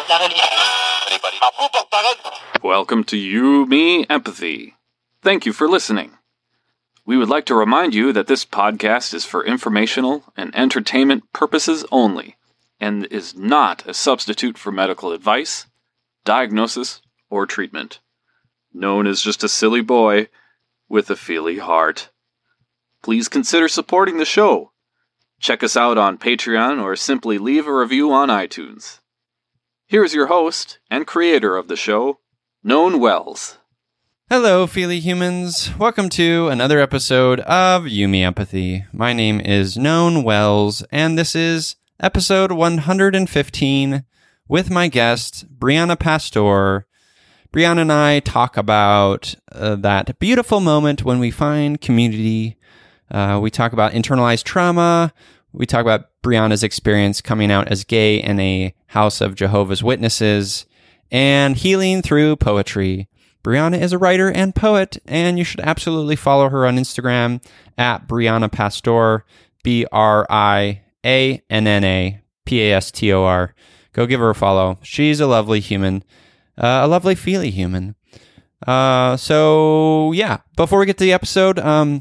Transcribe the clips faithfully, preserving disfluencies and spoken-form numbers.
Welcome to You, Me, Empathy. Thank you for listening. We would like to remind you that this podcast is for informational and entertainment purposes only, and is not a substitute for medical advice, diagnosis, or treatment. Known as just a silly boy with a feely heart. Please consider supporting the show. Check us out on Patreon or simply leave a review on iTunes. Here's your host and creator of the show, Known Wells. Hello, Feely Humans. Welcome to another episode of You, Me, Empathy. My name is Known Wells, and this is episode one hundred fifteen with my guest, Brianna Pastor. Brianna and I talk about uh, that beautiful moment when we find community. Uh, we talk about internalized trauma. We talk about Brianna's experience coming out as gay in a house of Jehovah's Witnesses and healing through poetry. Brianna is a writer and poet, and you should absolutely follow her on Instagram at Brianna Pastor, B R I A N N A P A S T O R. Go give her a follow. She's a lovely human, uh, a lovely feely human. Uh, so, yeah, before we get to the episode, um,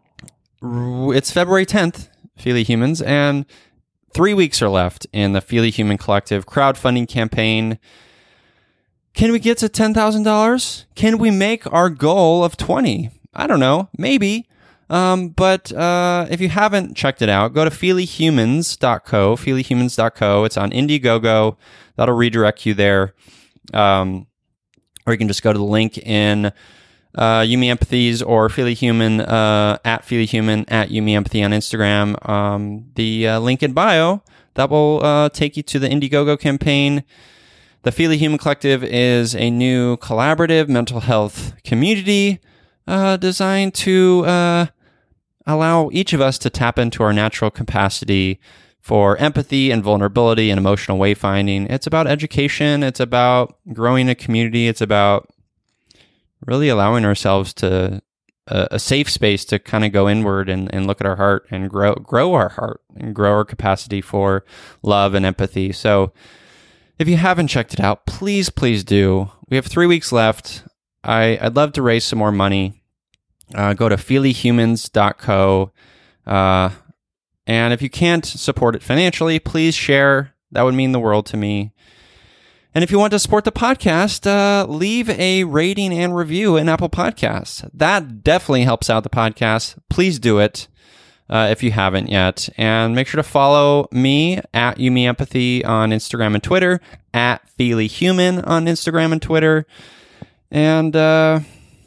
it's February tenth, Feely Humans, and three weeks are left in the Feely Human Collective crowdfunding campaign. Can we get to ten thousand dollars? Can we make our goal of twenty? I don't know, maybe. Um, but uh, if you haven't checked it out, go to feely humans dot co, feely humans dot co. It's on Indiegogo. That'll redirect you there. Um, or you can just go to the link in Uh, You, Me, Empathies or Feely Human, uh, at Feely Human, at You, Me, Empathy on Instagram. Um, the uh, link in bio, that will uh, take you to the Indiegogo campaign. The Feely Human Collective is a new collaborative mental health community uh, designed to uh, allow each of us to tap into our natural capacity for empathy and vulnerability and emotional wayfinding. It's about education. It's about growing a community. It's about really allowing ourselves to uh, a safe space to kind of go inward and, and look at our heart and grow grow our heart and grow our capacity for love and empathy. So if you haven't checked it out, please, please do. We have three weeks left. I, I'd love to raise some more money. Uh, go to feely humans dot co. Uh, and if you can't support it financially, please share. That would mean the world to me. And if you want to support the podcast, uh, leave a rating and review in Apple Podcasts. That definitely helps out the podcast. Please do it uh, if you haven't yet. And make sure to follow me at You, Me, Empathy on Instagram and Twitter, at Feely Human on Instagram and Twitter. And uh,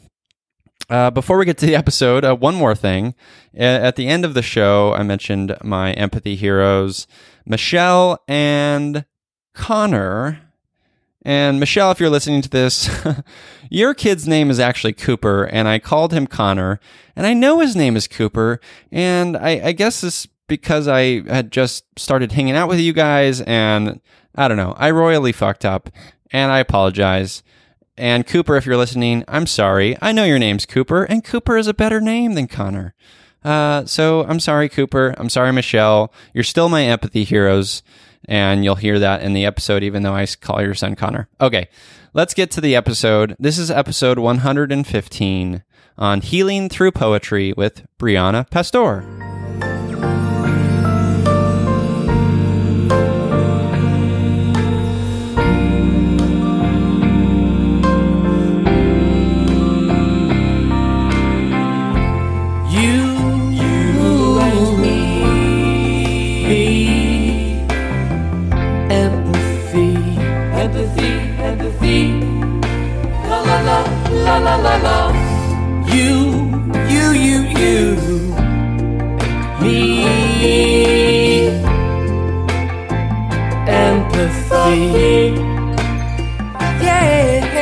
uh, before we get to the episode, uh, one more thing. At the end of the show, I mentioned my empathy heroes, Michelle and Connor. And Michelle, if you're listening to this, your kid's name is actually Cooper, and I called him Connor, and I know his name is Cooper, and I, I guess it's because I had just started hanging out with you guys, and I don't know, I royally fucked up, and I apologize. And Cooper, if you're listening, I'm sorry. I know your name's Cooper, and Cooper is a better name than Connor. Uh, so I'm sorry, Cooper. I'm sorry, Michelle. You're still my empathy heroes. And you'll hear that in the episode, even though I call your son Connor. Okay, let's get to the episode. This is episode one hundred fifteen on Healing Through Poetry with Brianna Pastor. La la la la, you, you, you, you, me, empathy, yeah,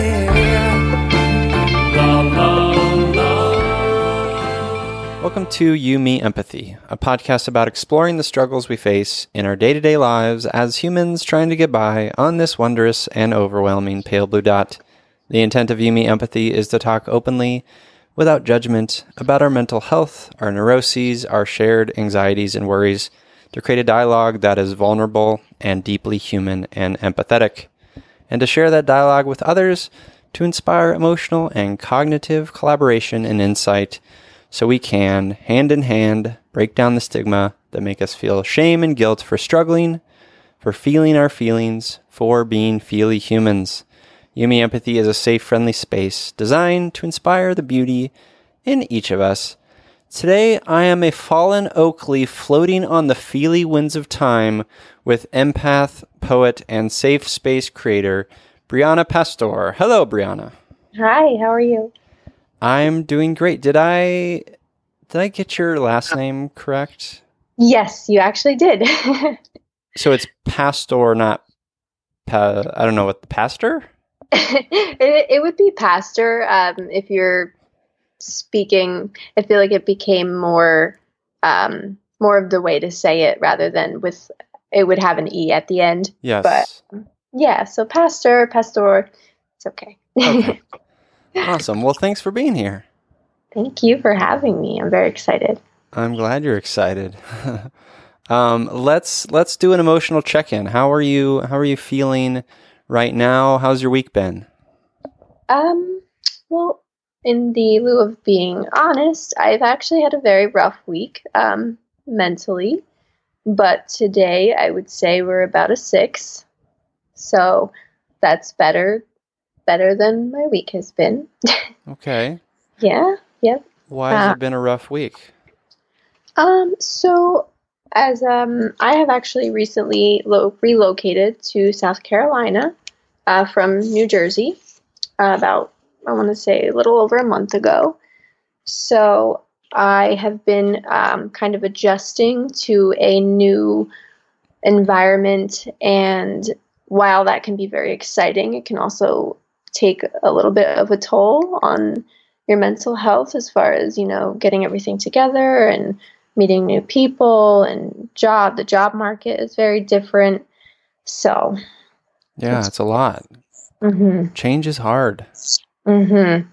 la la la. Welcome to You, Me, Empathy, a podcast about exploring the struggles we face in our day-to-day lives as humans trying to get by on this wondrous and overwhelming pale blue dot. The intent of You, Me, Empathy is to talk openly, without judgment, about our mental health, our neuroses, our shared anxieties and worries, to create a dialogue that is vulnerable and deeply human and empathetic. and to share that dialogue with others to inspire emotional and cognitive collaboration and insight so we can, hand in hand, break down the stigma that make us feel shame and guilt for struggling, for feeling our feelings, for being feely humans. Yumi Empathy is a safe, friendly space designed to inspire the beauty in each of us. Today, I am a fallen oak leaf floating on the feely winds of time with empath, poet, and safe space creator, Brianna Pastor. Hello, Brianna. Hi, how are you? I'm doing great. Did I did I get your last name correct? Yes, you actually did. So it's Pastor, not pa- I don't know what the pastor? it, it would be pastor um, if you're speaking. I feel like it became more um, more of the way to say it rather than with it would have an e at the end. Yes. But yeah, so pastor, pastor, it's okay. Okay. Awesome. Well, thanks for being here. Thank you for having me. I'm very excited. I'm glad you're excited. um, let's let's do an emotional check-in. How are you? How are you feeling right now? How's your week been? Um. Well, in the lieu of being honest, I've actually had a very rough week, um, mentally. But today, I would say we're about a six, so that's better. Better than my week has been. Okay. Yeah, yep. Why has Uh, it been a rough week? Um, so as um, I have actually recently lo- relocated to South Carolina uh, from New Jersey uh, about, I want to say, a little over a month ago. So I have been um, kind of adjusting to a new environment, and while that can be very exciting, it can also take a little bit of a toll on your mental health as far as, you know, getting everything together and meeting new people and job. The job market is very different. So, Yeah, it's a lot. mm-hmm, Change is hard. mm-hmm.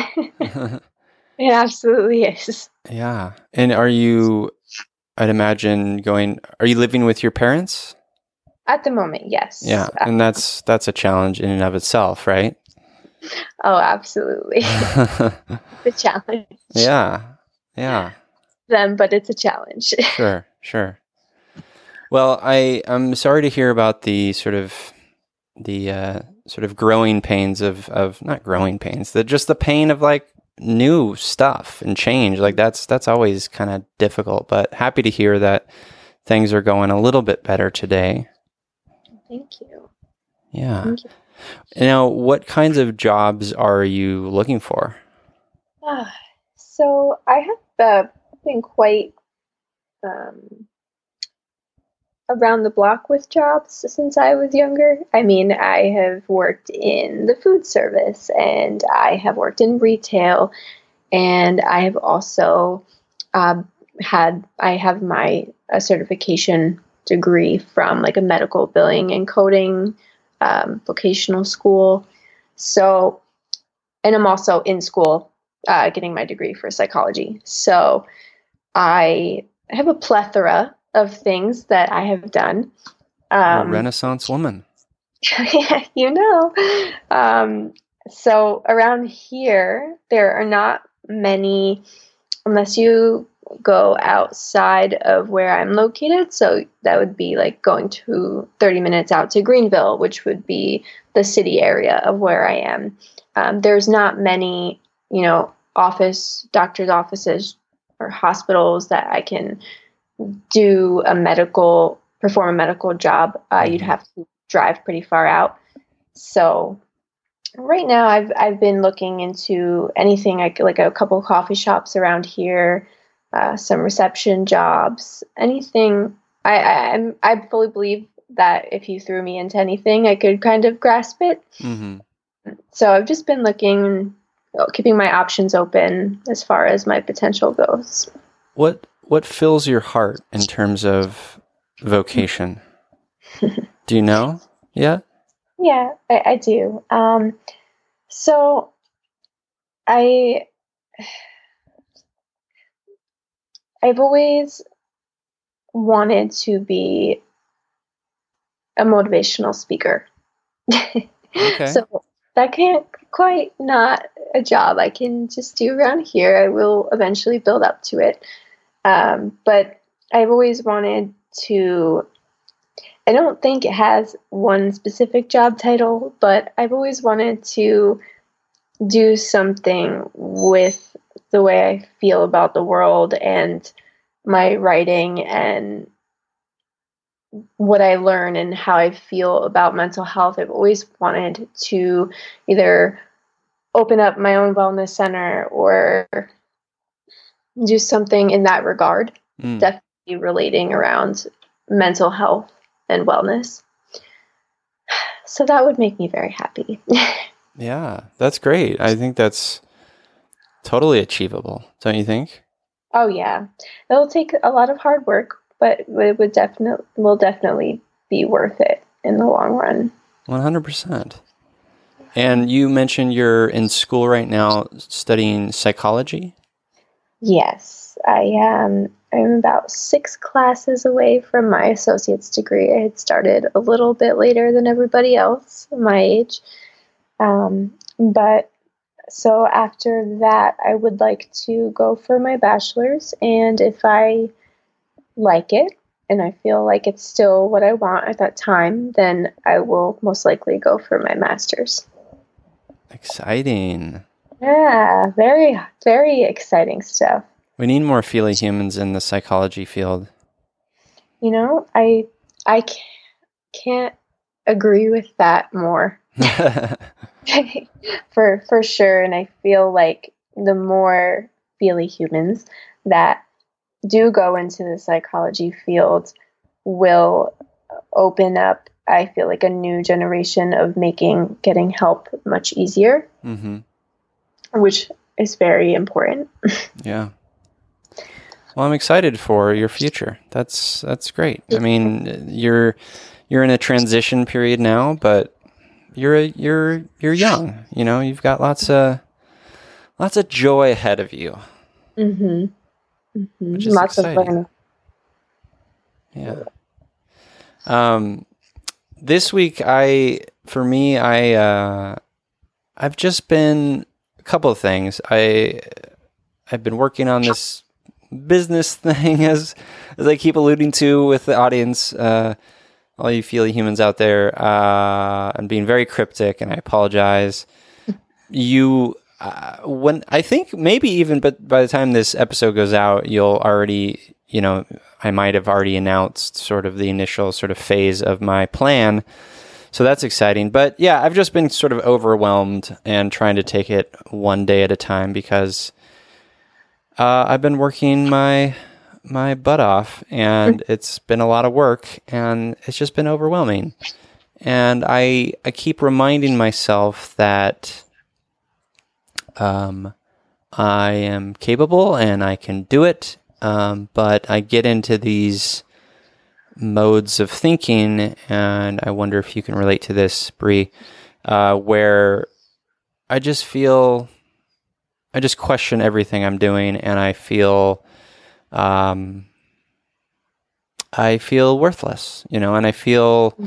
It absolutely is. Yeah. And are you, I'd imagine going, are you living with your parents? At the moment, yes. Yeah. Uh, And that's, that's a challenge in and of itself, right? oh, absolutely. The challenge. Yeah. Yeah. Them, but it's a challenge. Sure. Sure. Well, I, I'm sorry to hear about the sort of, the, uh, sort of growing pains of, of not growing pains, the, just the pain of like new stuff and change. Like that's, that's always kind of difficult, but happy to hear that things are going a little bit better today. Thank you. Yeah. Thank you. Now, what kinds of jobs are you looking for? Ah, so I have uh, been quite um, around the block with jobs since I was younger. I mean, I have worked in the food service, and I have worked in retail, and I have also uh, had, I have my a certification degree from like a medical billing and coding um, vocational school. So, and I'm also in school uh, getting my degree for psychology. So I have a plethora of things that I have done. You're a Um, Renaissance woman. you know. Um, so around here, there are not many, unless you go outside of where I'm located. So that would be like going to thirty minutes out to Greenville, which would be the city area of where I am. Um, there's not many, you know, office, doctor's offices or hospitals that I can do a medical, perform a medical job. Uh, you'd have to drive pretty far out. So right now I've, I've been looking into anything like, like a couple coffee shops around here, uh, some reception jobs, anything. I, I, I'm, I fully believe that if you threw me into anything, I could kind of grasp it. Mm-hmm. So I've just been looking, keeping my options open as far as my potential goes. What what fills your heart in terms of vocation? Do you know yet? Yeah, I, I do. Um, so I, I've always wanted to be a motivational speaker. Okay. So that can't quite not a job I can just do around here. I will eventually build up to it. Um, but I've always wanted to, I don't think it has one specific job title, but I've always wanted to do something with the way I feel about the world and my writing and what I learn and how I feel about mental health. I've always wanted to either open up my own wellness center or do something in that regard, Mm. definitely relating around mental health and wellness. So that would make me very happy. Yeah, that's great. I think that's totally achievable, don't you think? Oh yeah, it'll take a lot of hard work, but it would definitely will definitely be worth it in the long run. one hundred percent. And you mentioned you're in school right now studying psychology? Yes, I am. I'm about six classes away from my associate's degree. I had started a little bit later than everybody else my age. Um, but so after that, I would like to go for my bachelor's. And if I like it and I feel like it's still what I want at that time, then I will most likely go for my master's. Exciting. Yeah, very, very exciting stuff. We need more feely humans in the psychology field. You know, I I ca- can't agree with that more. for for sure, and I feel like the more feely humans that do go into the psychology field will open up, I feel like, a new generation of making getting help much easier, Mm-hmm. which is very important. Yeah. Well, I'm excited for your future. That's that's great. I mean, you're you're in a transition period now, but you're a, you're you're young. You know, you've got lots of lots of joy ahead of you. Mm-hmm. Mm-hmm. Which is Lots exciting. of learning. Yeah. Um, this week, I for me, I uh, I've just been a couple of things. I I've been working on this business thing, as as I keep alluding to with the audience, uh, all you feely humans out there. Uh, I'm being very cryptic, and I apologize. You, uh, when I think maybe even, but by the time this episode goes out, you'll already, you know, I might have already announced sort of the initial sort of phase of my plan. So that's exciting. But yeah, I've just been sort of overwhelmed and trying to take it one day at a time because uh, I've been working my my butt off, and it's been a lot of work, and it's just been overwhelming. And I I keep reminding myself that um, I am capable and I can do it, um, but I get into these modes of thinking, and I wonder if you can relate to this, Bree, uh, where I just feel, I just question everything I'm doing, and I feel, um, I feel worthless, you know, and I feel,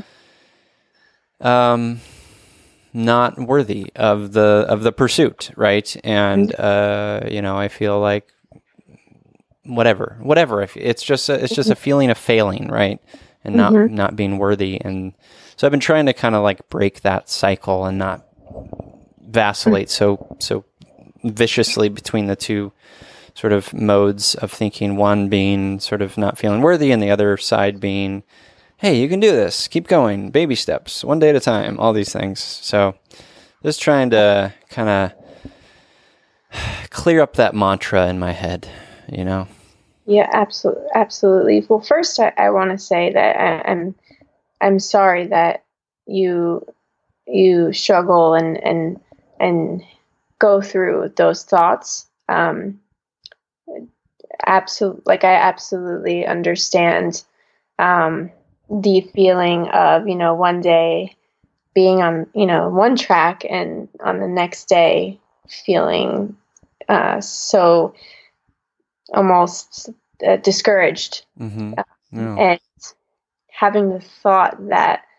um, not worthy of the of the pursuit, right? And uh, you know, I feel like whatever, whatever. If it's just a, it's just a feeling of failing, right? And not Mm-hmm. not being worthy. And so I've been trying to kind of like break that cycle and not vacillate so so viciously between the two sort of modes of thinking. One being sort of not feeling worthy, and the other side being, hey, you can do this. Keep going. Baby steps, one day at a time. All these things. So just trying to kind of clear up that mantra in my head, you know? Yeah, absolutely, absolutely. Well, first, I, I want to say that I, I'm, I'm sorry that you, you struggle and and and go through those thoughts. Um, absolutely, like I absolutely understand um, the feeling of, you know, one day being on, you know, one track, and on the next day feeling uh, so almost uh, discouraged, Mm-hmm. Yeah. and having the thought that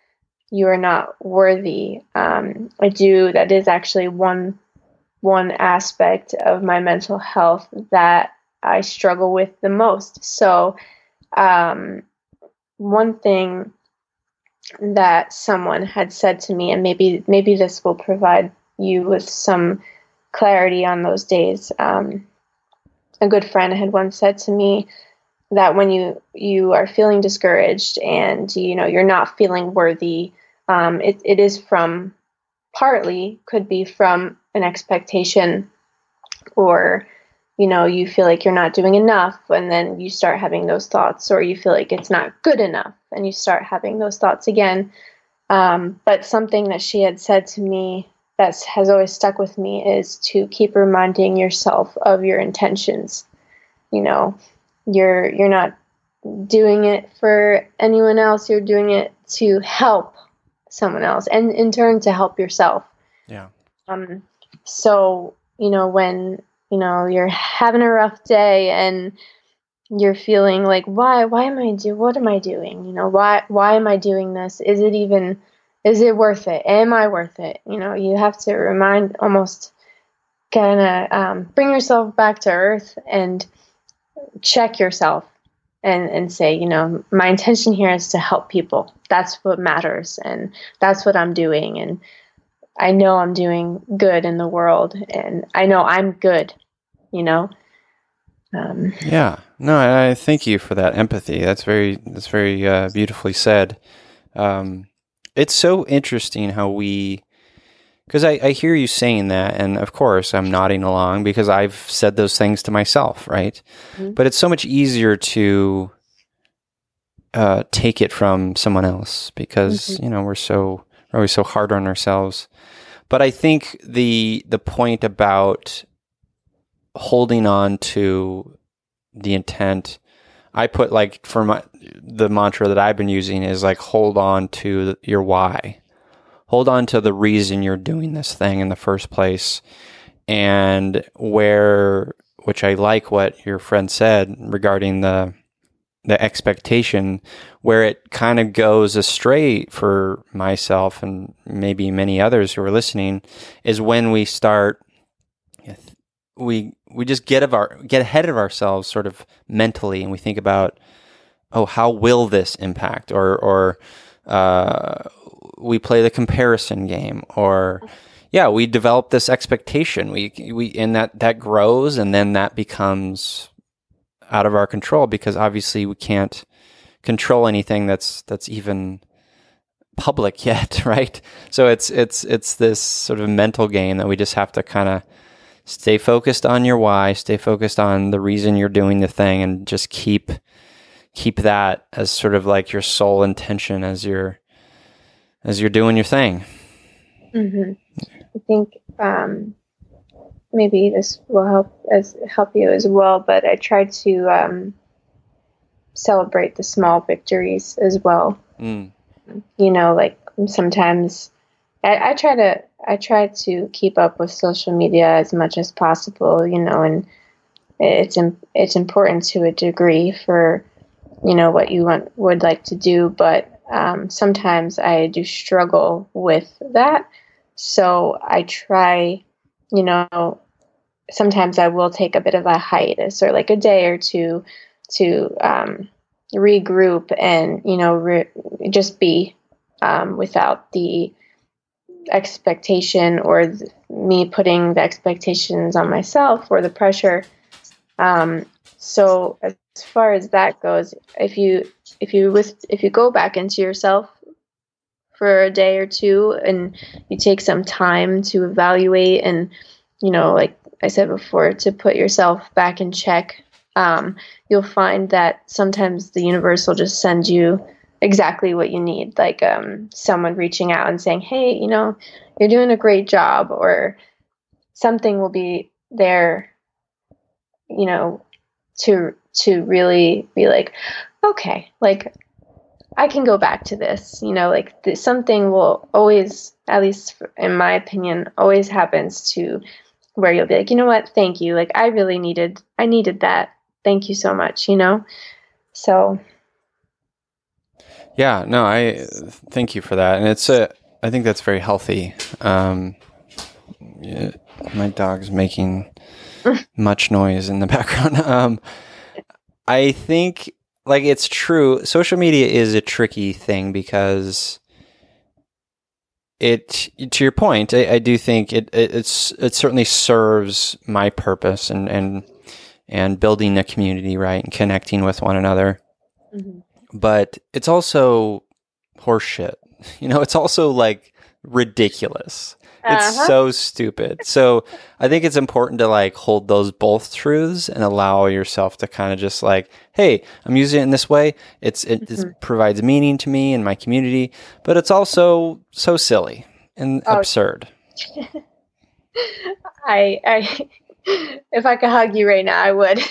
you are not worthy. Um, I do. That is actually one one aspect of my mental health that I struggle with the most. So, um, one thing that someone had said to me, and maybe maybe this will provide you with some clarity on those days. Um, a good friend had once said to me that when you you are feeling discouraged and you know you're not feeling worthy, um, it it is from partly could be from an expectation, or you know you feel like you're not doing enough, and then you start having those thoughts, or you feel like it's not good enough, and you start having those thoughts again. Um, but something that she had said to me that has always stuck with me is to keep reminding yourself of your intentions. You know, you're you're not doing it for anyone else. You're doing it to help someone else, and in turn to help yourself. Yeah. Um. So you know when you know you're having a rough day and you're feeling like, why why am I do what am I doing? You know, why why am I doing this? Is it even is it worth it? Am I worth it? You know, you have to remind, almost kind of um, bring yourself back to earth and check yourself and, and say, you know, my intention here is to help people. That's what matters. And that's what I'm doing. And I know I'm doing good in the world, and I know I'm good, you know? Um, Yeah. No, I thank you for that empathy. That's very, that's very uh, beautifully said. Um, it's so interesting how we, because I, I hear you saying that, and of course I'm nodding along because I've said those things to myself, right? Mm-hmm. But it's so much easier to uh, take it from someone else because, mm-hmm. you know, we're so, we're always so hard on ourselves. But I think the the point about holding on to the intent, I put like for my the mantra that I've been using is like hold on to your why. Hold on to the reason you're doing this thing in the first place. And where, which I like what your friend said regarding the the expectation, where it kind of goes astray for myself and maybe many others who are listening, is when we start we we just get of our get ahead of ourselves sort of mentally, and we think about, oh, how will this impact, or or uh, we play the comparison game, or yeah, we develop this expectation. We we and that that grows, and then that becomes out of our control because obviously we can't control anything that's that's even public yet, right? So it's it's it's this sort of mental game that we just have to kind of stay focused on your why, stay focused on the reason you're doing the thing, and just keep keep that as sort of like your sole intention as you're as you're doing your thing. Mm-hmm. I think um, maybe this will help as help you as well. But I try to um, celebrate the small victories as well. Mm. You know, like sometimes I, I try to I try to keep up with social media as much as possible. You know, and it's it's important to a degree for you know what you want would like to do, but um, sometimes I do struggle with that. So I try, you know, sometimes I will take a bit of a hiatus or like a day or two to um, regroup and, you know, re- just be um, without the expectation or th- me putting the expectations on myself or the pressure. Um, so as far as that goes, if you if you with if you go back into yourself for a day or two and you take some time to evaluate and, you know, like I said before, to put yourself back in check, um, you'll find that sometimes the universe will just send you exactly what you need, like um, someone reaching out and saying, hey, you know, you're doing a great job, or something will be there, you know, to to really be like, okay, like I can go back to this, you know, like th- something will always, at least in my opinion, always happens to where you'll be like, you know what, thank you. Like I really needed, I needed that. Thank you so much, you know? So. Yeah, no, I thank you for that. And it's a, I think that's very healthy. Um, yeah, my dog's making much noise in the background. Um, I think like it's true. Social media is a tricky thing because it, to your point, I, I do think it, it it's it certainly serves my purpose and and and building a community, right, and connecting with one another. Mm-hmm. But it's also horseshit. You know, it's also like ridiculous. It's uh-huh. so stupid. So I think it's important to like hold those both truths and allow yourself to kind of just like, hey, I'm using it in this way. It's it, mm-hmm. it provides meaning to me and my community, but it's also so silly and oh. absurd. I, I, if I could hug you right now, I would.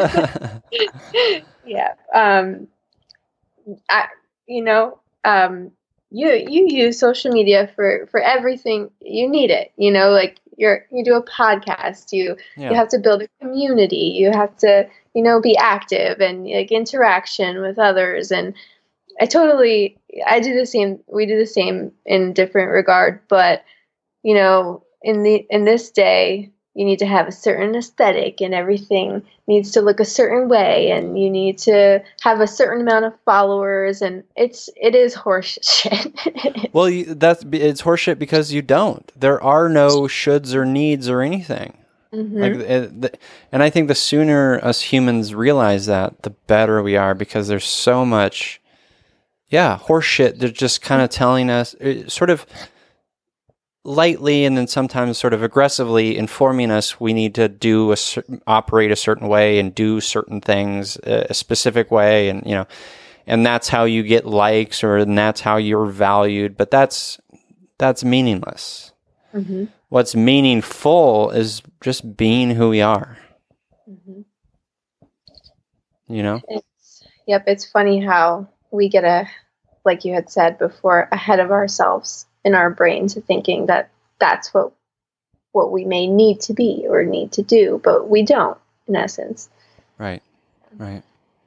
yeah. Um, I, you know, um, you you use social media for, for everything. You need it. You know, like you're you do a podcast. You yeah. you have to build a community. You have to you know be active and like interaction with others. And I totally I do the same. We do the same in different regard. But you know, in the in this day, you need to have a certain aesthetic and everything needs to look a certain way and you need to have a certain amount of followers and it's, it is horse shit. Well, you, that's, it's horse shit because you don't. There are no shoulds or needs or anything. Mm-hmm. Like, it, the, and I think the sooner us humans realize that, the better we are because there's so much, yeah, horse shit. They're just kind of telling us, sort of, lightly and then sometimes sort of aggressively informing us we need to do a operate a certain way and do certain things a specific way, and you know, and that's how you get likes or and that's how you're valued. But that's that's meaningless. Mm-hmm. What's meaningful is just being who we are. Mm-hmm. You know. It's, yep, it's funny how we get a, like you had said before, ahead of ourselves in our brains, thinking that that's what what we may need to be or need to do, but we don't, in essence. Right, right.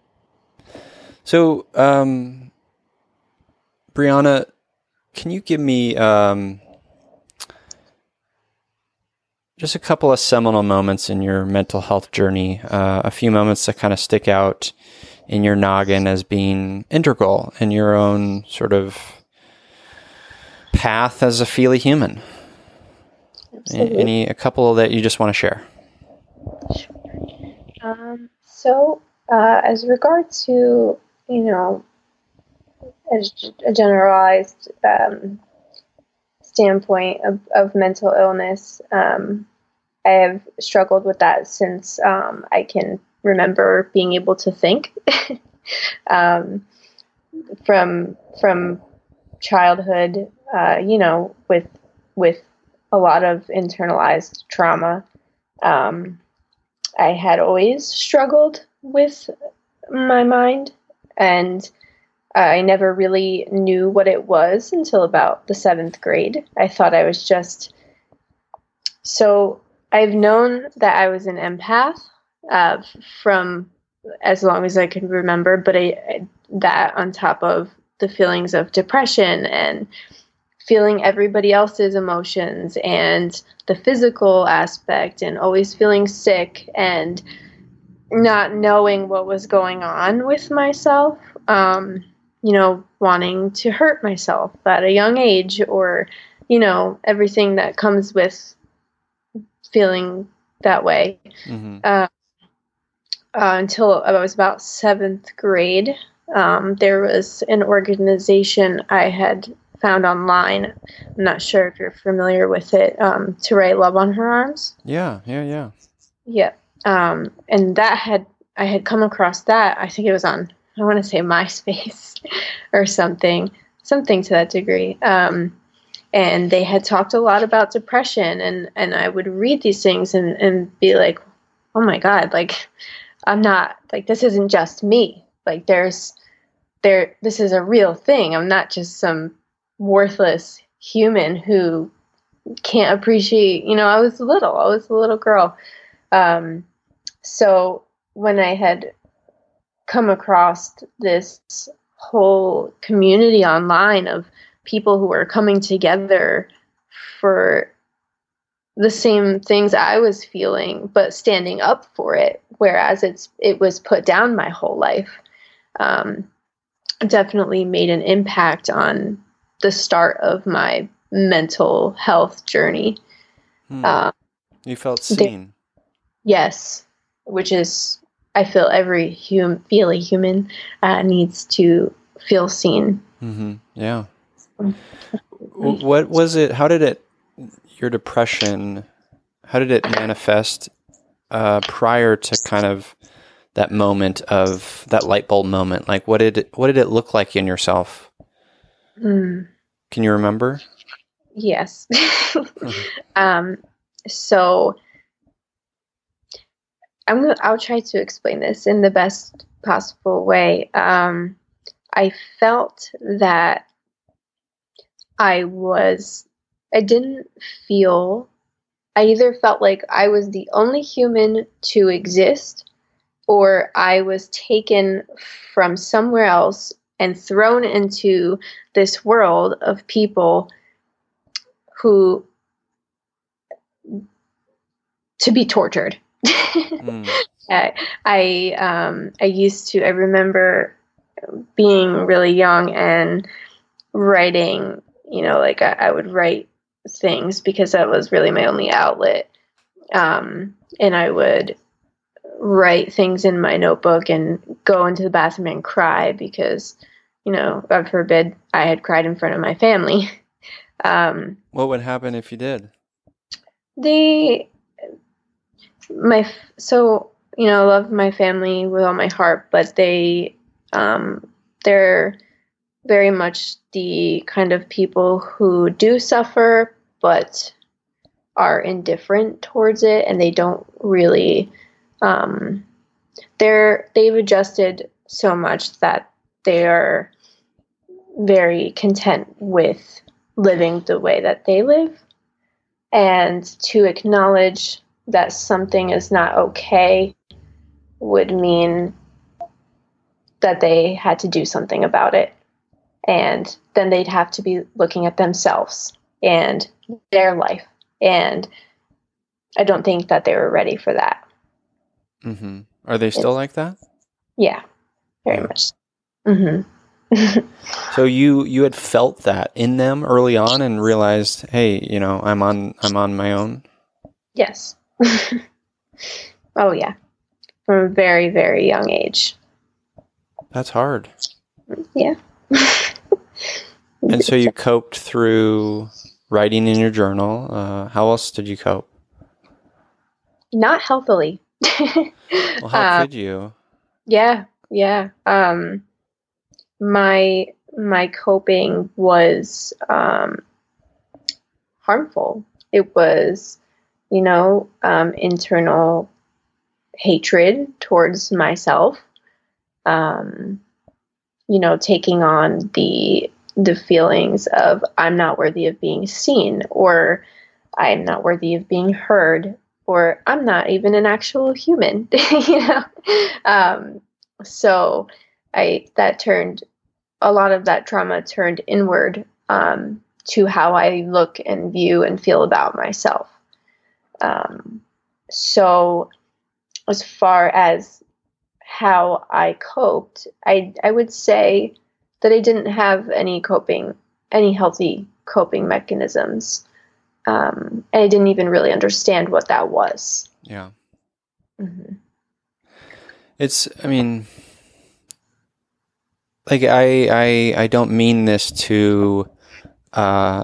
So, um, Brianna, can you give me um, just a couple of seminal moments in your mental health journey, uh, a few moments that kind of stick out in your noggin as being integral in your own sort of path as a feely human? Absolutely. Any a couple that you just want to share? Sure. Um, so, uh, as regards to you know, as a generalized um, standpoint of, of mental illness, um, I have struggled with that since um, I can remember being able to think. um, from from childhood. Uh, you know, with with a lot of internalized trauma, um, I had always struggled with my mind, and I never really knew what it was until about the seventh grade. I thought I was just so. I've known that I was an empath uh, from as long as I can remember, but I, I, that on top of the feelings of depression and feeling everybody else's emotions and the physical aspect and always feeling sick and not knowing what was going on with myself, um, you know, wanting to hurt myself at a young age or, you know, everything that comes with feeling that way. Mm-hmm. Uh, uh, until I was about seventh grade. Um, there was an organization I had found online. I'm not sure if you're familiar with it. Um, To Write Love on Her Arms. Yeah, yeah, yeah. Yeah. Um, and that had, I had come across that. I think it was on, I want to say MySpace or something, something to that degree. Um, and they had talked a lot about depression, and, and I would read these things and, and be like, oh my God, like, I'm not, like, this isn't just me. Like, there's, there, this is a real thing. I'm not just some worthless human who can't appreciate, you know, I was little, I was a little girl. Um, so when I had come across this whole community online of people who are coming together for the same things I was feeling, but standing up for it, whereas it's it was put down my whole life. Um, definitely made an impact on the start of my mental health journey. Hmm. Um, you felt seen. Yes, which is, I feel every hum, feel a human uh, needs to feel seen. Mm-hmm. Yeah. What was it? How did it, your depression, how did it manifest uh, prior to kind of that moment of that light bulb moment? Like, what did it, what did it look like in yourself? Mm. Can you remember? Yes. um, so I'm gonna, I'll try to explain this in the best possible way. Um, I felt that I was, I didn't feel, I either felt like I was the only human to exist, or I was taken from somewhere else and thrown into this world of people who, to be tortured. mm. I, I, um, I used to, I remember being really young and writing, you know, like I, I would write things because that was really my only outlet. Um, and I would write things in my notebook and go into the bathroom and cry because, you know, God forbid I had cried in front of my family. Um, what would happen if you did? They, my, so, you know, I love my family with all my heart, but they, um, they're very much the kind of people who do suffer, but are indifferent towards it. And they don't really, um, they're, they've adjusted so much that they are very content with living the way that they live. And to acknowledge that something is not okay would mean that they had to do something about it. And then they'd have to be looking at themselves and their life. And I don't think that they were ready for that. Mm-hmm. Are they still it's, like that? Yeah, very yeah. much. Mm-hmm. So you you had felt that in them early on and realized, hey, you know, I'm on I'm on my own? Yes. Oh, yeah. From a very, very young age. That's hard. Yeah. And so you coped through writing in your journal. Uh, how else did you cope? Not healthily. Well, how uh, could you? Yeah, yeah. Um, my my coping was um, harmful. It was, you know, um, internal hatred towards myself. Um, you know, taking on the the feelings of I'm not worthy of being seen, or I'm not worthy of being heard, or I'm not even an actual human. You know, um, so I that turned a lot of that trauma turned inward um, to how I look and view and feel about myself. Um, so as far as how I coped, I I would say that I didn't have any coping, any healthy coping mechanisms. Um, and I didn't even really understand what that was. Yeah. Mm-hmm. It's, I mean, like I, I, I don't mean this to, uh,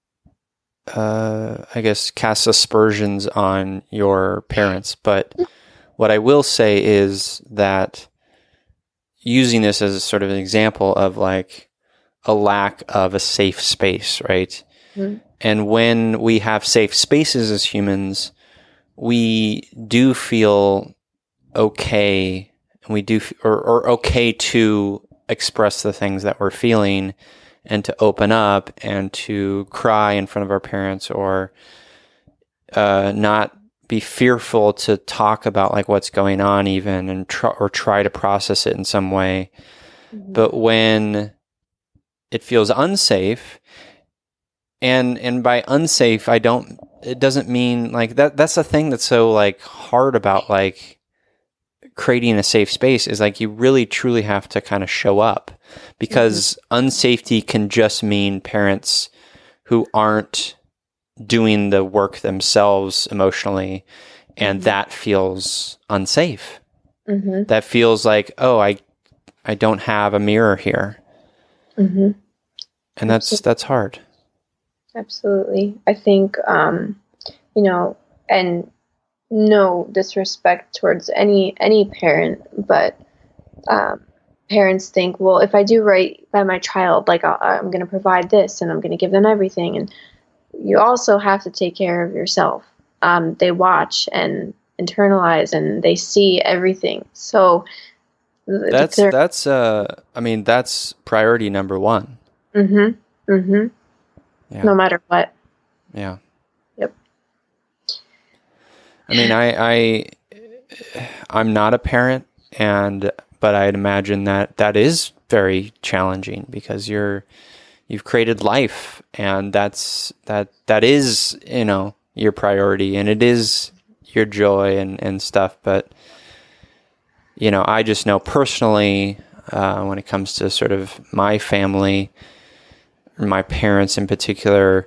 uh, I guess cast aspersions on your parents, but what I will say is that using this as a sort of an example of like a lack of a safe space, right? Mm-hmm. And when we have safe spaces as humans, we do feel okay, and we do, or, or okay to express the things that we're feeling and to open up and to cry in front of our parents, or uh, not be fearful to talk about like what's going on even and try or try to process it in some way. Mhm. But when it feels unsafe, and and by unsafe, I don't, it doesn't mean like that. That's the thing that's so like hard about like creating a safe space is like you really truly have to kind of show up, because mm-hmm. unsafety can just mean parents who aren't doing the work themselves emotionally, and mm-hmm. that feels unsafe. Mm-hmm. That feels like, oh, I I don't have a mirror here. Mm-hmm. And that's Absolutely. that's hard. Absolutely. I think, um, you know, and no disrespect towards any any parent, but um, parents think, well, if I do right by my child, like I'll, I'm going to provide this and I'm going to give them everything. And you also have to take care of yourself. Um, they watch and internalize and they see everything. So that's, that's, uh, I mean, that's priority number one. Mm-hmm. Mm-hmm. Yeah. No matter what. Yeah. Yep. I mean, I, I, I'm not a parent, and, but I'd imagine that that is very challenging, because you're, you've created life, and that's, that, that is, you know, your priority, and it is your joy and, and stuff. But, you know, I just know personally, uh, when it comes to sort of my family, my parents in particular,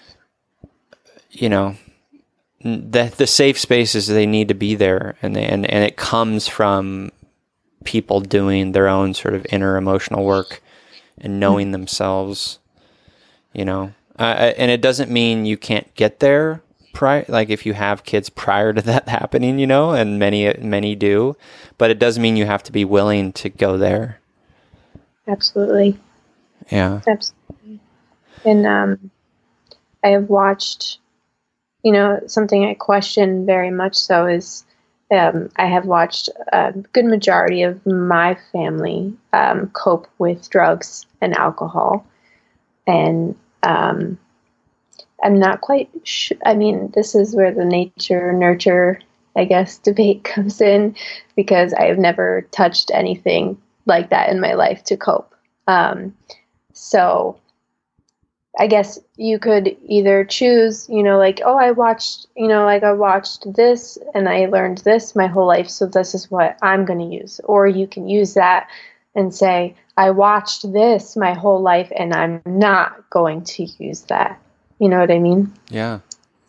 you know, the the safe spaces, they need to be there, and they, and and it comes from people doing their own sort of inner emotional work and knowing themselves, you know. Uh, and it doesn't mean you can't get there prior, like if you have kids prior to that happening, you know, and many many do, but it does mean you have to be willing to go there. Absolutely. Yeah. Absolutely. And um, I have watched, you know, something I question very much so is um, I have watched a good majority of my family um, cope with drugs and alcohol. And um, I'm not quite sure. I mean, this is where the nature, nurture, I guess, debate comes in, because I have never touched anything like that in my life to cope. Um, so... I guess you could either choose, you know, like, oh, I watched, you know, like I watched this and I learned this my whole life, so this is what I'm going to use. Or you can use that and say, I watched this my whole life and I'm not going to use that. You know what I mean? Yeah.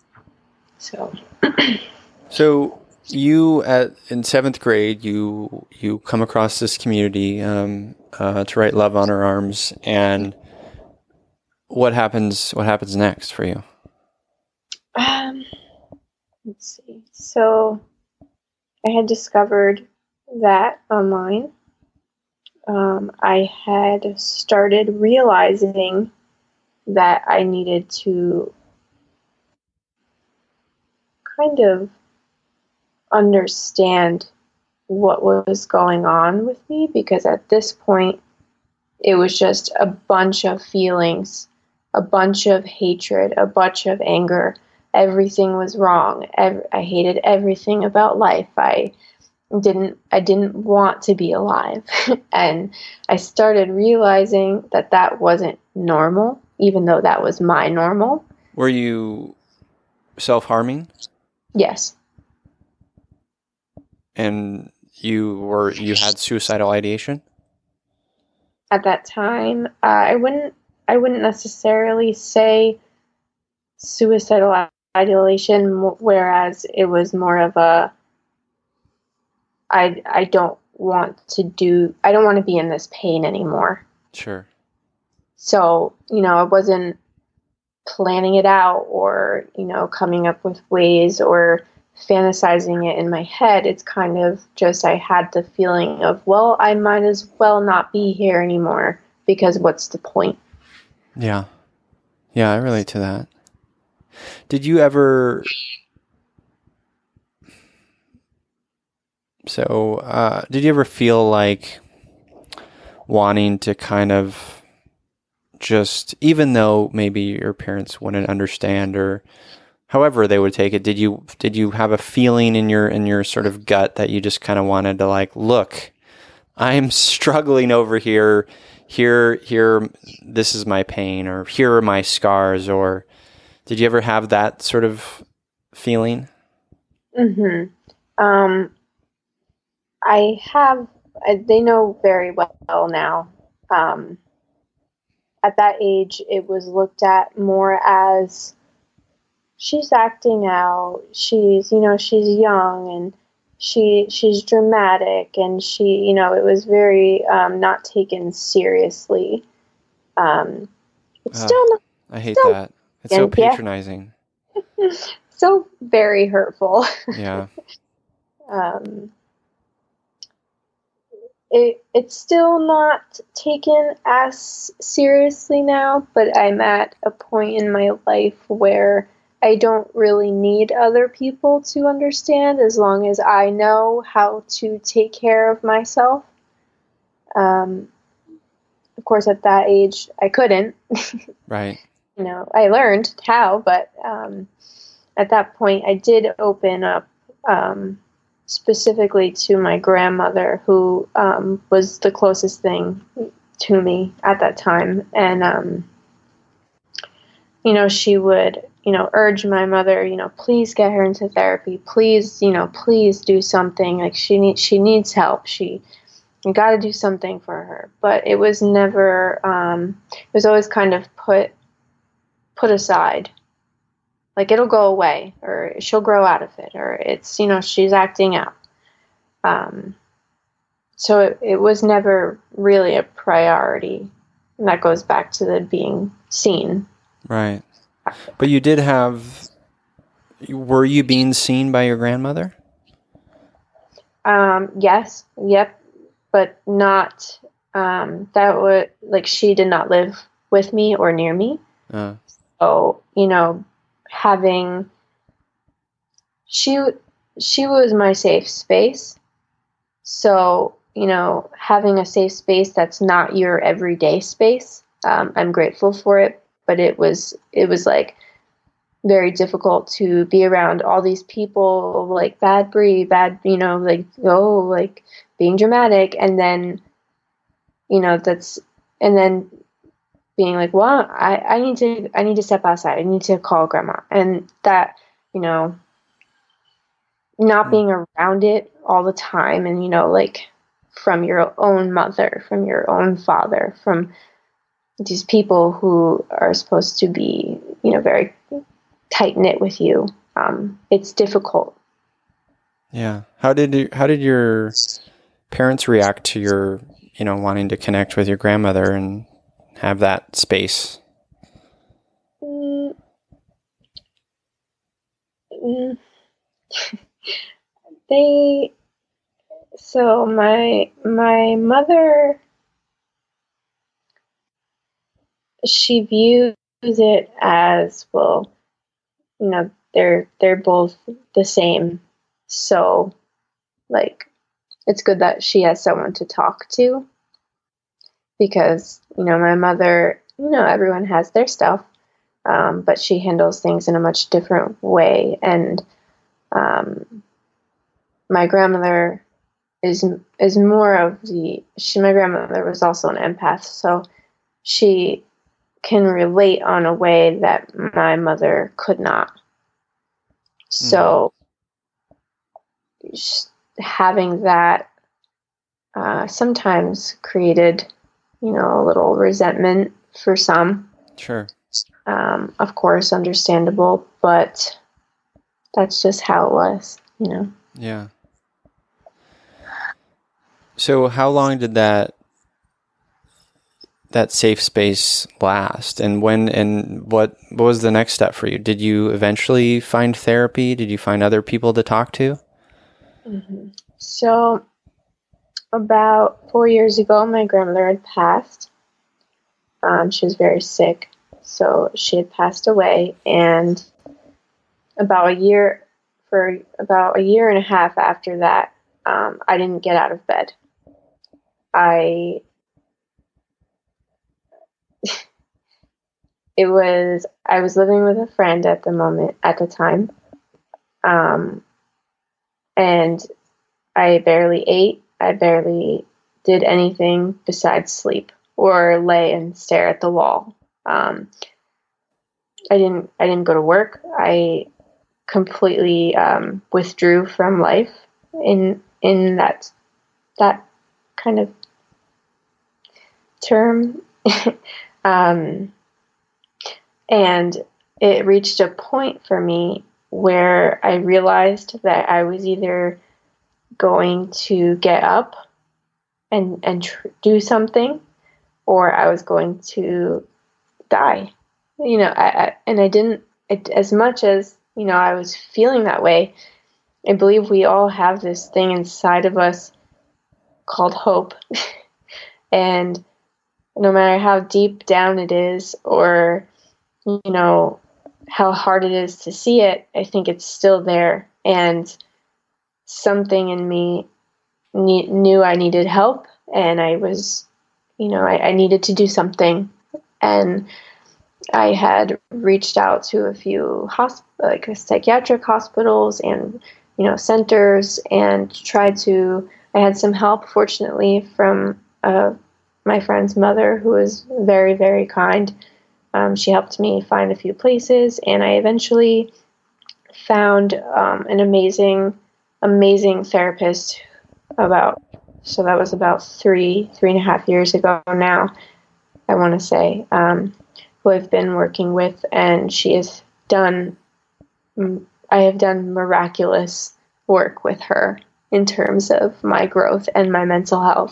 So. So you at in seventh grade, you you come across this community um, uh, to write "Love on Our Arms," and What happens? What happens next for you? Um, let's see. So, I had discovered that online. Um, I had started realizing that I needed to kind of understand what was going on with me, because at this point, it was just a bunch of feelings. A bunch of hatred, a bunch of anger. Everything was wrong. Every, I hated everything about life. I didn't I didn't want to be alive. And I started realizing that that wasn't normal, even though that was my normal. Were you self-harming? Yes. And you were you had suicidal ideation? At that time, uh, I wouldn't I wouldn't necessarily say suicidal ideation, whereas it was more of a, I, I don't want to do, I don't want to be in this pain anymore. Sure. So, you know, I wasn't planning it out or, you know, coming up with ways or fantasizing it in my head. It's kind of just, I had the feeling of, well, I might as well not be here anymore, because what's the point? Yeah. Yeah, I relate to that. Did you ever... So, uh, did you ever feel like wanting to kind of just, even though maybe your parents wouldn't understand or however they would take it, did you did you have a feeling in your in your sort of gut that you just kind of wanted to like, look, I'm struggling over here. Here, here, this is my pain, or here are my scars, or did you ever have that sort of feeling? Mm-hmm. Um, I have, I, they know very well now. Um, at that age, it was looked at more as she's acting out. She's, you know, she's young and she she's dramatic, and she, you know, it was very um, not taken seriously. Um, it's Oh, still not. I hate still, that. It's so yeah. patronizing. So very hurtful. Yeah. um, it it's still not taken as seriously now, but I'm at a point in my life where I don't really need other people to understand, as long as I know how to take care of myself. Um, of course, at that age, I couldn't. Right. You know, I learned how, but um, at that point, I did open up um, specifically to my grandmother, who um, was the closest thing to me at that time. And, um, you know, she would, you know, urge my mother, you know, please get her into therapy. Please, you know, please do something. Like she needs, she needs help. She, you got to do something for her. But it was never, um, it was always kind of put, put aside. Like it'll go away, or she'll grow out of it, or it's, you know, she's acting out. Um, so it, it was never really a priority. And that goes back to the being seen. Right. But you did have, were you being seen by your grandmother? Um, yes. Yep. But not, um, that would, like, she did not live with me or near me. Uh. So, you know, having, she, she was my safe space. So, you know, having a safe space that's not your everyday space, um, I'm grateful for it. But it was, it was like very difficult to be around all these people, like bad breed, bad, you know, like, oh, like being dramatic. And then, you know, that's, and then being like, well, I, I need to, I need to step outside. I need to call grandma. And that, you know, not being around it all the time. And, you know, like from your own mother, from your own father, from these people who are supposed to be, you know, very tight knit with you. Um, it's difficult. Yeah. How did you, how did your parents react to your, you know, wanting to connect with your grandmother and have that space? Mm, mm, they, so my, my mother, she views it as, well, you know, they're, they're both the same. So like, it's good that she has someone to talk to, because, you know, my mother, you know, everyone has their stuff, um, but she handles things in a much different way. And um, my grandmother is is more of the, she, my grandmother was also an empath, so she can relate on a way that my mother could not. So mm. having that uh, sometimes created, you know, a little resentment for some. Sure. Um, of course, understandable, but that's just how it was, you know? Yeah. So how long did that, that safe space last? And when, and what, what was the next step for you? Did you eventually find therapy? Did you find other people to talk to? Mm-hmm. So about four years ago, my grandmother had passed. Um, she was very sick, so she had passed away. And about a year, for about a year and a half after that, um, I didn't get out of bed. I, it was, I was living with a friend at the moment, at the time. Um, and I barely ate. I barely did anything besides sleep or lay and stare at the wall. Um, I didn't I didn't go to work. I completely um, withdrew from life in in that that kind of term. um, and it reached a point for me where I realized that I was either going to get up and and tr- do something, or I was going to die. You know, I, I and I didn't, it, as much as, you know, I was feeling that way, I believe we all have this thing inside of us called hope. And no matter how deep down it is, or, you know, how hard it is to see it, I think it's still there. And something in me ne- knew I needed help, and I was, you know, I, I needed to do something. And I had reached out to a few hosp- like psychiatric hospitals and, you know, centers, and tried to, I had some help, fortunately, from uh, my friend's mother, who was very, very kind. Um, she helped me find a few places, and I eventually found um, an amazing, amazing therapist about, so that was about three, three and a half years ago now, I want to say, um, who I've been working with, and she has done, I have done miraculous work with her in terms of my growth and my mental health.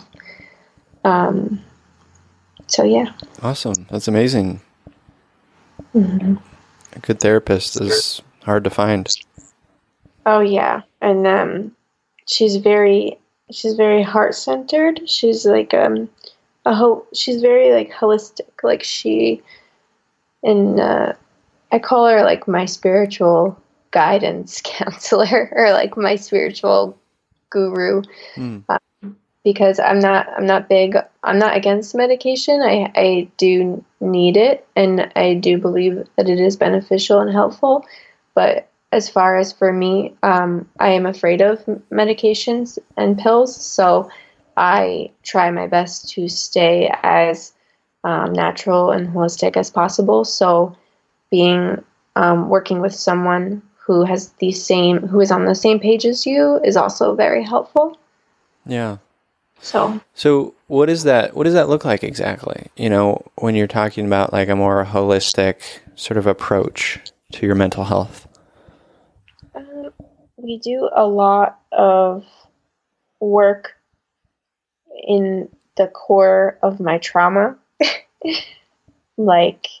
Um, so yeah. Awesome. That's amazing. Mm-hmm. A good therapist is hard to find. Oh yeah. And, um, she's very, she's very heart-centered. She's like, um, a ho- she's very like holistic. Like she, and, uh, I call her like my spiritual guidance counselor, or like my spiritual guru. Mm. Um, because I'm not, I'm not big, I'm not against medication. I, I do need it, and I do believe that it is beneficial and helpful. But as far as for me, um, I am afraid of medications and pills. So I try my best to stay as um, natural and holistic as possible. So being, um, working with someone who has the same, who is on the same page as you is also very helpful. Yeah. So, so what is that, what does that look like exactly? You know, when you're talking about like a more holistic sort of approach to your mental health? Um, we do a lot of work in the core of my trauma. Like,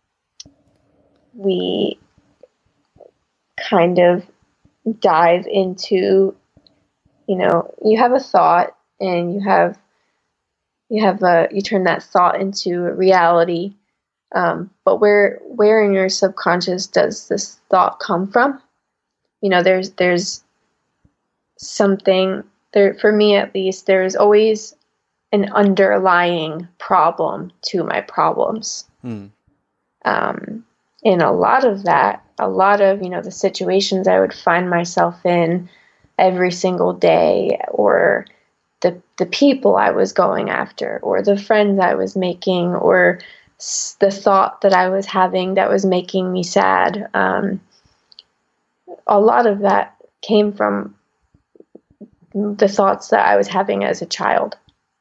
we kind of dive into, you know, you have a thought, and you have, you have a, you turn that thought into reality. Um, but where, where in your subconscious does this thought come from? You know, there's, there's something there, for me at least, there's always an underlying problem to my problems. Hmm. Um, and a lot of that, a lot of, you know, the situations I would find myself in every single day, or the the people I was going after, or the friends I was making, or s- the thought that I was having that was making me sad. Um, a lot of that came from the thoughts that I was having as a child.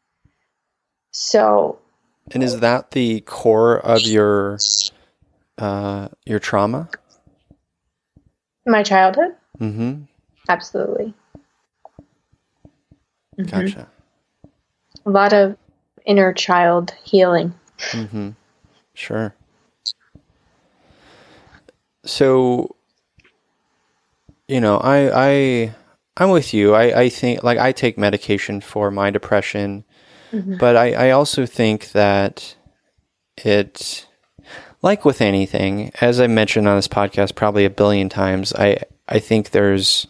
So, and is that the core of your uh, your trauma? My childhood? Mm-hmm. Absolutely. Gotcha. Mm-hmm. A lot of inner child healing. Mm-hmm. Sure. So, you know, I, I, I'm with you. I, I think, like, I take medication for my depression, mm-hmm. but I, I also think that it, like with anything, as I mentioned on this podcast probably a billion times, I, I think there's,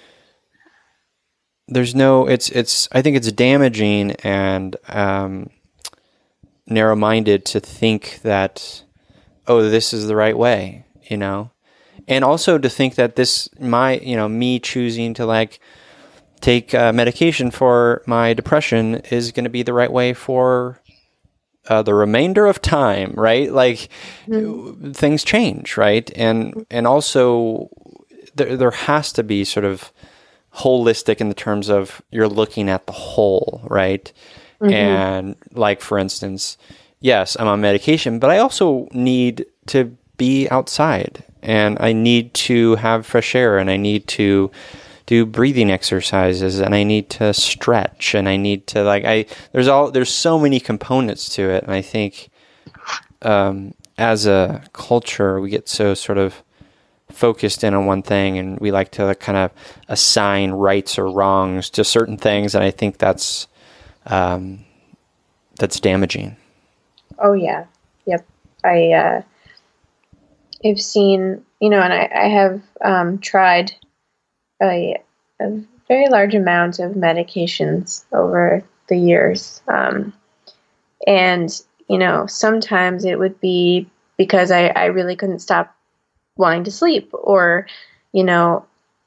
there's no, it's, it's, I think it's damaging and, um, narrow-minded to think that, oh, this is the right way, you know? And also to think that this, my, you know, me choosing to like take uh, medication for my depression is going to be the right way for uh, the remainder of time, right? Like mm-hmm. things change, right? And and also there there has to be sort of holistic in the terms of you're looking at the whole, right? Mm-hmm. And like, for instance, yes, I'm on medication, but I also need to be outside and I need to have fresh air and I need to do breathing exercises and I need to stretch and I need to like, I, there's all, there's so many components to it. And I think, um, as a culture, we get so sort of focused in on one thing and we like to kind of assign rights or wrongs to certain things. And I think that's, um, that's damaging. Oh yeah. Yep. I, uh, I've seen, you know, and I, I have, um, tried a, a very large amount of medications over the years. Um, and, you know, sometimes it would be because I, I really couldn't stop wanting to sleep or, you know,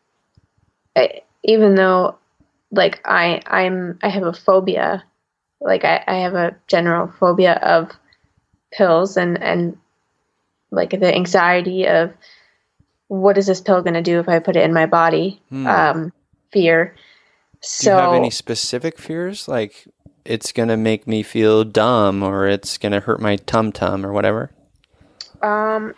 I, even though like I, I'm, I have a phobia, like I, I have a general phobia of pills and, and like the anxiety of what is this pill going to do if I put it in my body? Hmm. Um, fear. So, do you have any specific fears? Like it's going to make me feel dumb or it's going to hurt my tum tum or whatever? Um,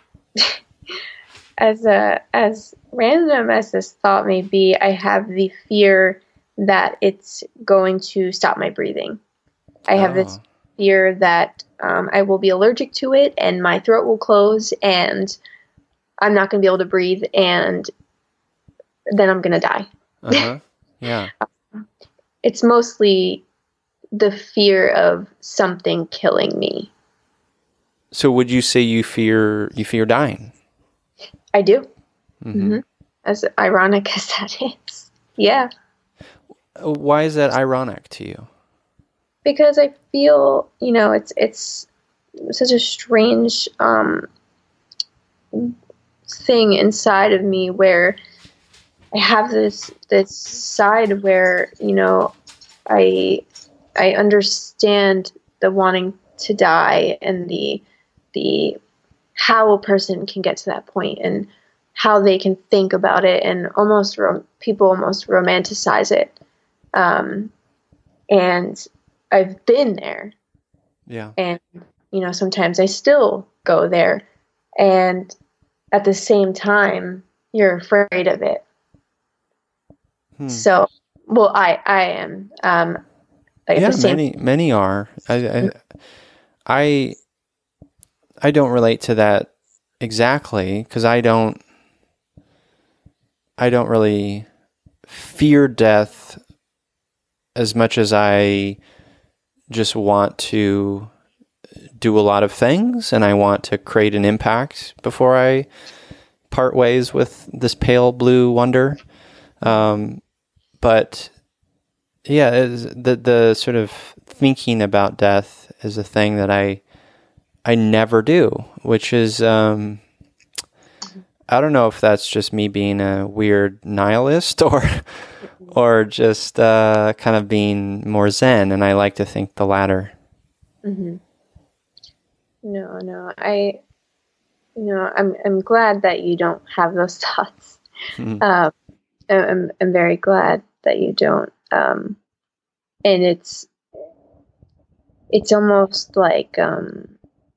as a, as random as this thought may be, I have the fear that it's going to stop my breathing. I have oh. this fear that um, I will be allergic to it and my throat will close and I'm not going to be able to breathe and then I'm going to die. Uh-huh. Yeah. It's mostly the fear of something killing me. So would you say you fear you fear dying? I do. Mm-hmm. Mm-hmm. As ironic as that is. Yeah. Why is that ironic to you? Because I feel, you know, it's it's such a strange um, thing inside of me where I have this this side where, you know, I I understand the wanting to die and the the how a person can get to that point and how they can think about it and almost rom- people almost romanticize it. Um, and I've been there. Yeah. And, you know, sometimes I still go there. And at the same time, you're afraid of it. Hmm. So, well, I, I am. Um, like yeah, many, many are. I, I, I, I don't relate to that exactly because I don't, I don't really fear death as much as I just want to do a lot of things and I want to create an impact before I part ways with this pale blue wonder. Um, but yeah, the the sort of thinking about death is a thing that I I never do, which is um, I don't know if that's just me being a weird nihilist or or just uh, kind of being more zen, and I like to think the latter. Mm-hmm. No, no, I, you know, I'm I'm glad that you don't have those thoughts. Mm-hmm. Um, I'm I'm very glad that you don't. Um, and it's it's almost like um,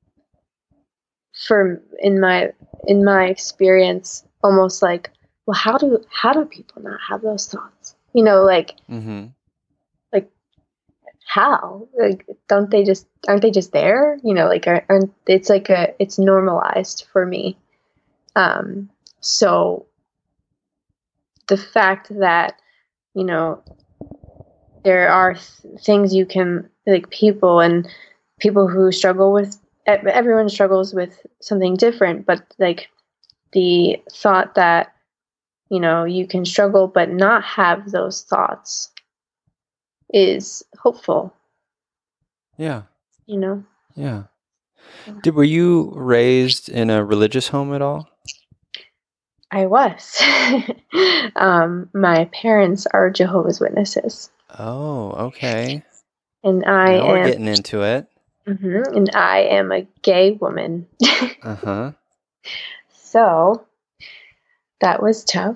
for in my in my experience, almost like, well, how do how do people not have those thoughts? You know, like, mm-hmm. like how? Like, don't they just aren't they just there? You know, like, aren't it's like a it's normalized for me. Um, so the fact that, you know, there are th- things you can, like, people and people who struggle with, everyone struggles with something different, but like the thought that, you know, you can struggle but not have those thoughts is hopeful. Yeah. You know? Yeah. Did, were you raised in a religious home at all? I was. um, my parents are Jehovah's Witnesses. Oh, okay. And I now we're am getting into it. Mhm, and I am a gay woman. Uh-huh. So that was tough.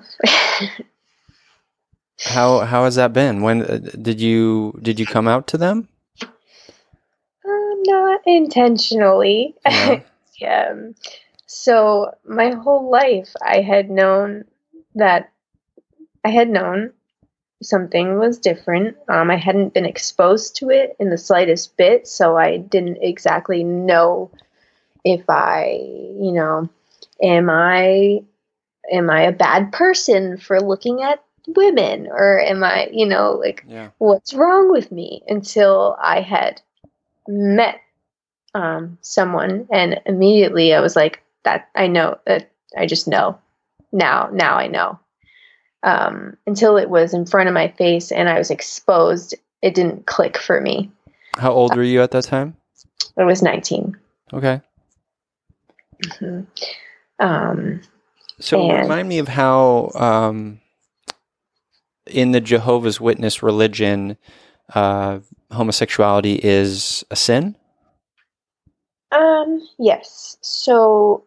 How how has that been? When uh, did you did you come out to them? Uh, not intentionally. Yeah. Um, so my whole life I had known that I had known something was different. Um, I hadn't been exposed to it in the slightest bit, so I didn't exactly know if I, you know, am I am I a bad person for looking at women, or am I, you know, like Yeah. what's wrong with me, until I had met um, someone, and immediately I was like, that I know that I just know now. Now I know. Um, until it was in front of my face and I was exposed, it didn't click for me. How old were you at that time? I was nineteen. Okay. Mm-hmm. Um, So and remind me of how um, in the Jehovah's Witness religion, uh, homosexuality is a sin? um, yes. So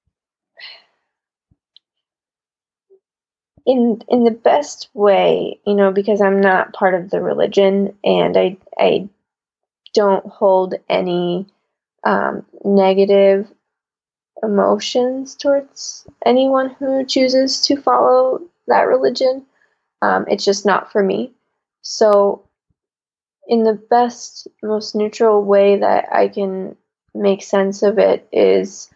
in in the best way, you know, because I'm not part of the religion, and I I don't hold any um, negative emotions towards anyone who chooses to follow that religion. Um, it's just not for me. So, in the best, most neutral way that I can make sense of it is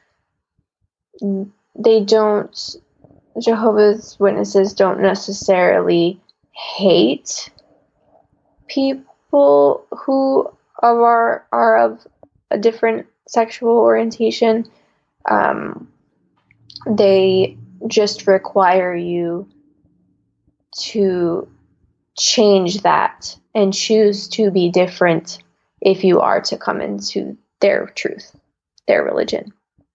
they don't, Jehovah's Witnesses don't necessarily hate people who are, are of a different sexual orientation. Um, they just require you to change that and choose to be different if you are to come into their truth, their religion.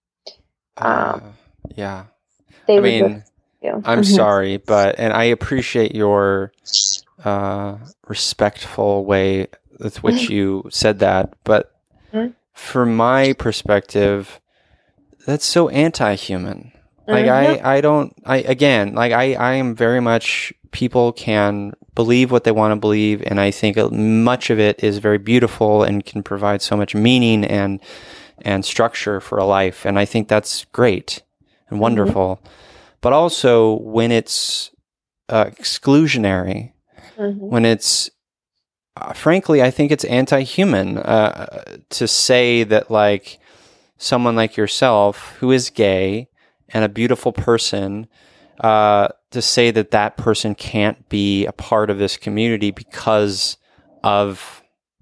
Uh, Um, yeah. they I would mean, look- you. I'm Mhm. sorry, but, and I appreciate your uh, respectful way with which you said that, but Mhm. from my perspective, that's so anti-human. Like Mhm. I, I don't, I, again, like I, I am very much, people can believe what they want to believe. And I think much of it is very beautiful and can provide so much meaning and, and structure for a life. And I think that's great and wonderful. Mm-hmm. But also when it's uh, exclusionary, mm-hmm. when it's, uh, frankly, I think it's anti-human uh, to say that like someone like yourself who is gay and a beautiful person, uh, to say that that person can't be a part of this community because of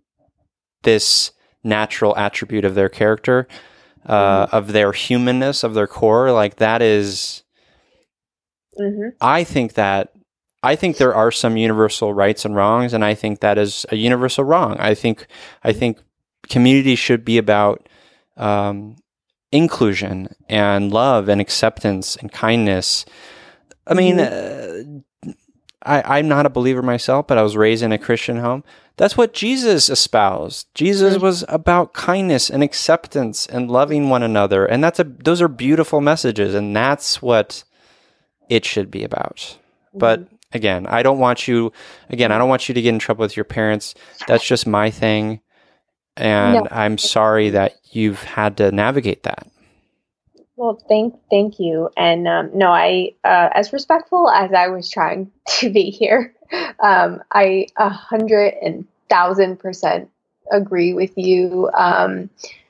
this natural attribute of their character, uh, mm-hmm. of their humanness, of their core, like that is, mm-hmm. I think that, I think there are some universal rights and wrongs, and I think that is a universal wrong. I think, I think community should be about, um, inclusion and love and acceptance and kindness. I mean, mm-hmm. uh, I, I'm not a believer myself, but I was raised in a Christian home. That's what Jesus espoused. Jesus mm-hmm. was about kindness and acceptance and loving one another. And that's a, those are beautiful messages. And that's what it should be about. Mm-hmm. But again, I don't want you, again, I don't want you to get in trouble with your parents. That's just my thing. And no. I'm sorry that you've had to navigate that. Well, thank thank you. And um, no, I, uh, as respectful as I was trying to be here, um, I a hundred and thousand percent agree with you. Um,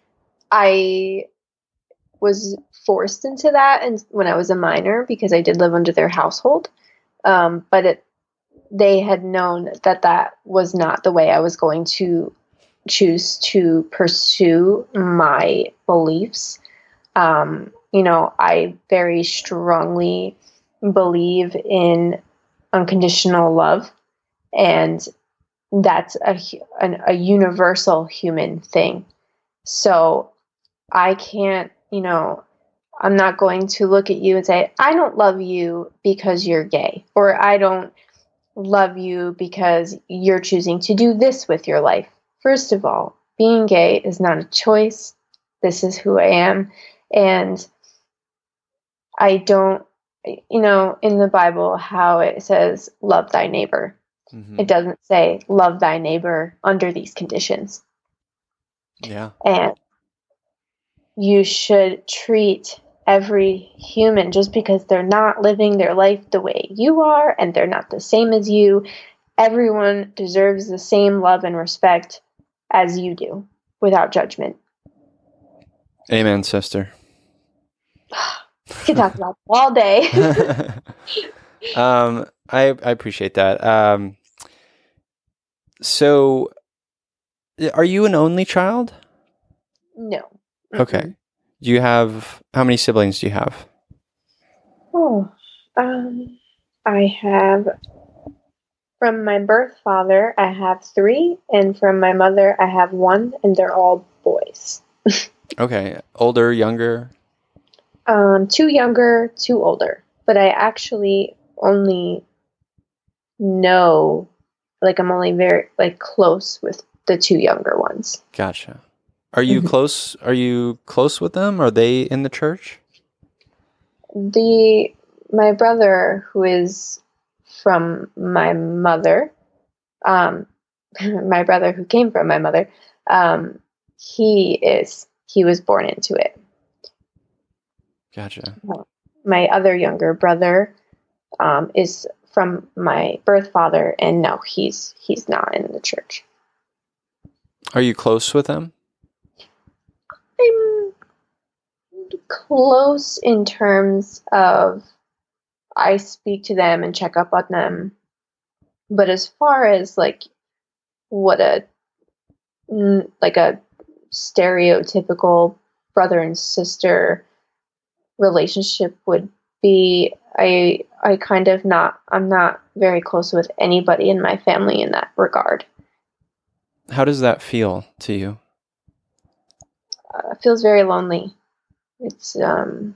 I was forced into that, and when I was a minor, because I did live under their household. Um, but it, they had known that that was not the way I was going to choose to pursue my beliefs. Um, you know, I very strongly believe in unconditional love, and that's a, an, a universal human thing. So I can't, you know, I'm not going to look at you and say, I don't love you because you're gay, or I don't love you because you're choosing to do this with your life. First of all, being gay is not a choice. This is who I am. And I don't, you know, in the Bible, how it says, love thy neighbor. Mm-hmm. It doesn't say, love thy neighbor under these conditions. Yeah. And you should treat every human, just because they're not living their life the way you are and they're not the same as you, everyone deserves the same love and respect as you do, without judgment. Amen, sister. We can talk about it all day. um, I, I appreciate that. Um, so, are you an only child? No. Okay. Mm-hmm. Do you have, how many siblings do you have? Oh, um, I have, from my birth father, I have three, and from my mother, I have one, and they're all boys. Okay. Older, younger? Um, two younger, two older. But I actually only know, like, I'm only very, like, close with the two younger ones. Gotcha. Are you mm-hmm. close? Are you close with them? Are they in the church? The my brother, who is from my mother, um, my brother who came from my mother, um, he is he was born into it. Gotcha. My other younger brother um, is from my birth father, and no, he's he's not in the church. Are you close with them? I'm close in terms of I speak to them and check up on them. But as far as like what a like a stereotypical brother and sister relationship would be, I I kind of not I'm not very close with anybody in my family in that regard. How does that feel to you? Uh, it feels very lonely. It's um,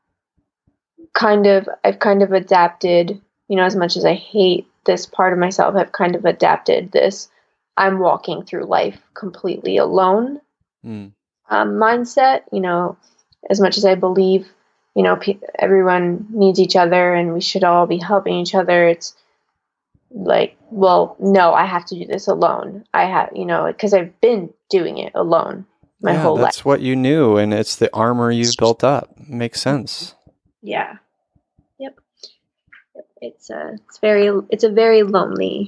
kind of, I've kind of adapted, you know, as much as I hate this part of myself, I've kind of adapted this, I'm walking through life completely alone mm. um, mindset, you know, as much as I believe, you know, pe- everyone needs each other and we should all be helping each other. It's like, well, no, I have to do this alone. I have, you know, because I've been doing it alone. My yeah, whole that's life. What you knew, and it's the armor you've built up. Makes sense. Yeah. Yep. Yep. It's a it's very it's a very lonely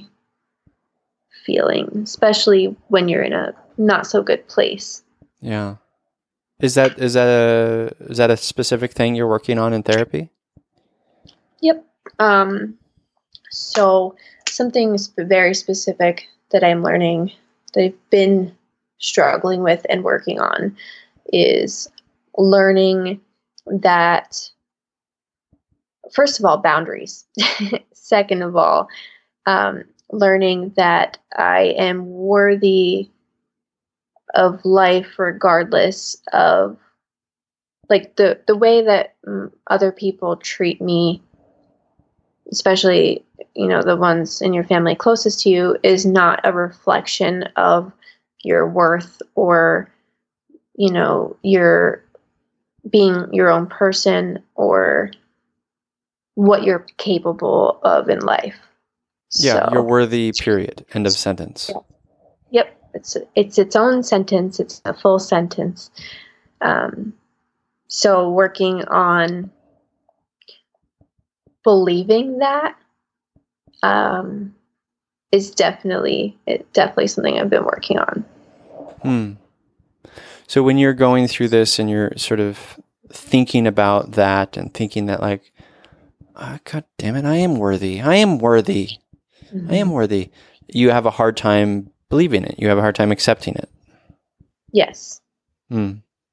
feeling, especially when you're in a not so good place. Yeah. Is that is that a is that a specific thing you're working on in therapy? Yep. Um. So something sp- very specific that I'm learning that I've been struggling with and working on is learning that, first of all, boundaries. Second of all, um, learning that I am worthy of life regardless of, like, the, the way that um, other people treat me, especially, you know, the ones in your family closest to you, is not a reflection of your worth or, you know, your being your own person or what you're capable of in life. Yeah, so, you're worthy, period. End of sentence. Yeah. Yep. It's it's its own sentence. It's a full sentence. Um, so working on believing that um, is definitely it, definitely something I've been working on. Hmm. So when you're going through this and you're sort of thinking about that and thinking that, like, oh, God damn it, I am worthy. I am worthy. Mm-hmm. I am worthy. You have a hard time believing it. You have a hard time accepting it. Yes. Hmm.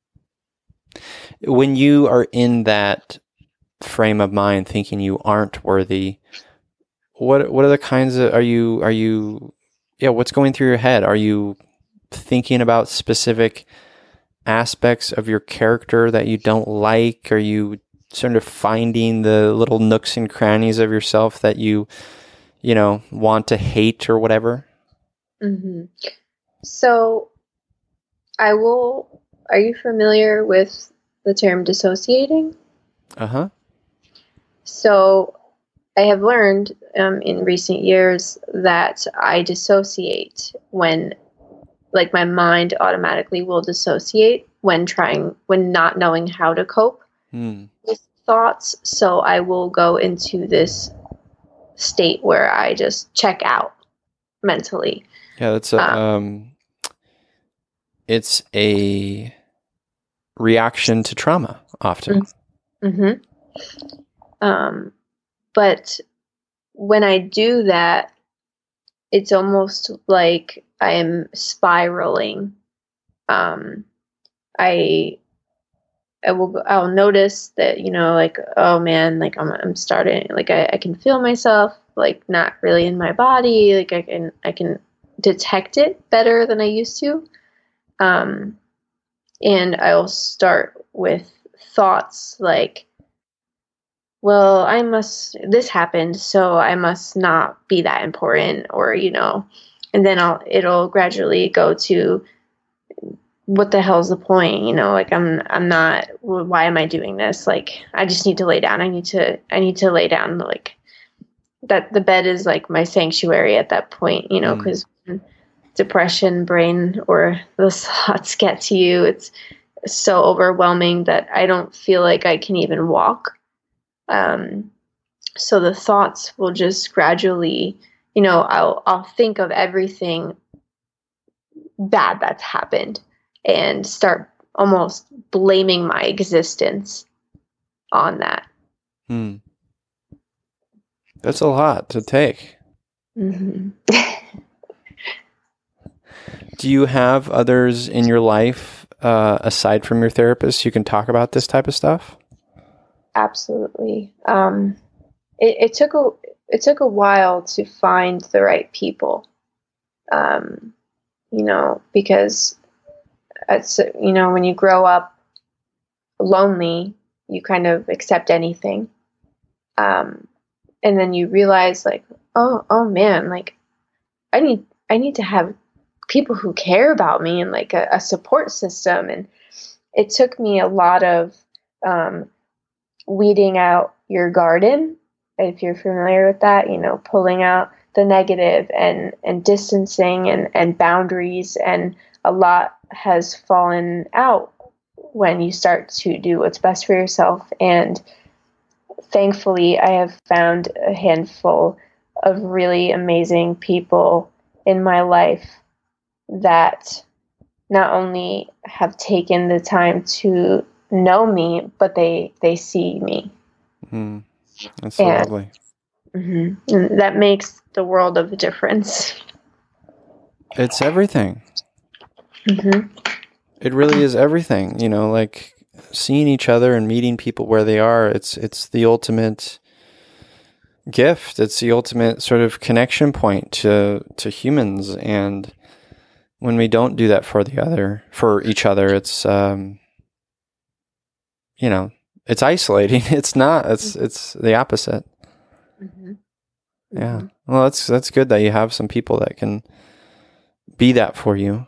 When you are in that frame of mind, thinking you aren't worthy, what what are the kinds of are you are you yeah? What's going through your head? Are you thinking about specific aspects of your character that you don't like? Are you sort of finding the little nooks and crannies of yourself that you, you know, want to hate or whatever? Mm-hmm. So I will, are you familiar with the term dissociating? Uh-huh. So I have learned um, in recent years that I dissociate when, like, my mind automatically will dissociate when trying, when not knowing how to cope Hmm. with thoughts. So I will go into this state where I just check out mentally. Yeah, that's a, Um, um, it's a reaction to trauma often. Mm-hmm. Um, but when I do that, it's almost like I am spiraling. Um, I I will I'll notice that, you know, like, oh man, like I'm I'm starting, like I, I can feel myself like not really in my body, like I can I can detect it better than I used to. Um, and I'll start with thoughts like, well, I must, this happened, so I must not be that important, or, you know, and then I'll, it'll gradually go to, what the hell's the point? You know, like I'm, I'm not, why am I doing this? Like, I just need to lay down. I need to, I need to lay down. Like that, the bed is like my sanctuary at that point, you know, Mm. because depression, brain, or those thoughts get to you, it's so overwhelming that I don't feel like I can even walk. Um, so the thoughts will just gradually, you know, I'll, I'll think of everything bad that's happened and start almost blaming my existence on that. Hmm. That's a lot to take. Mm-hmm. Do you have others in your life, uh, aside from your therapist, you can talk about this type of stuff? Absolutely. Um, it, it took a it took a while to find the right people. Um, you know, because it's, you know, when you grow up lonely, you kind of accept anything, um, and then you realize, like, oh, oh man, like I need I need to have people who care about me and like a, a support system. And it took me a lot of um, weeding out your garden, if you're familiar with that, you know, pulling out the negative and, and distancing and, and boundaries. And a lot has fallen out when you start to do what's best for yourself. And thankfully, I have found a handful of really amazing people in my life that not only have taken the time to know me, but they they see me. Mm. That's so And, lovely. mm-hmm, and that makes the world of a difference. It's everything. Mm-hmm. It really is everything. You know, like seeing each other and meeting people where they are. It's it's the ultimate gift. It's the ultimate sort of connection point to to humans. And when we don't do that for the other, for each other, it's um, you know, it's isolating. It's not. It's it's the opposite. Mm-hmm. Yeah. Well, that's that's good that you have some people that can be that for you.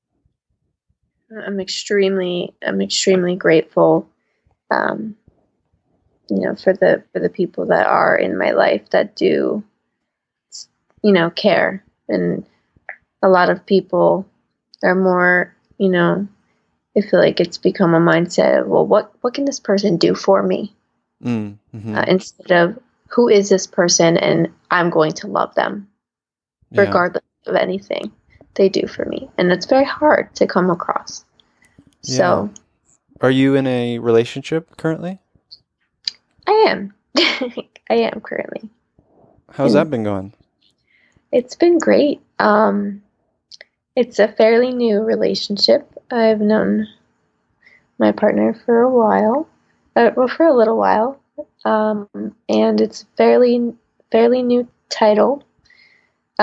I'm extremely I'm extremely grateful, um, you know, for the for the people that are in my life that do, you know, care. And a lot of people are more, you know, I feel like it's become a mindset of, well, what what can this person do for me? Mm, mm-hmm. Uh, instead of, who is this person and I'm going to love them Yeah. regardless of anything they do for me. And it's very hard to come across. So Are you in a relationship currently? I am. I am currently. How's Mm. that been going? It's been great. Um, it's a fairly new relationship. I've known my partner for a while, uh, well, for a little while, um, and it's fairly fairly new title.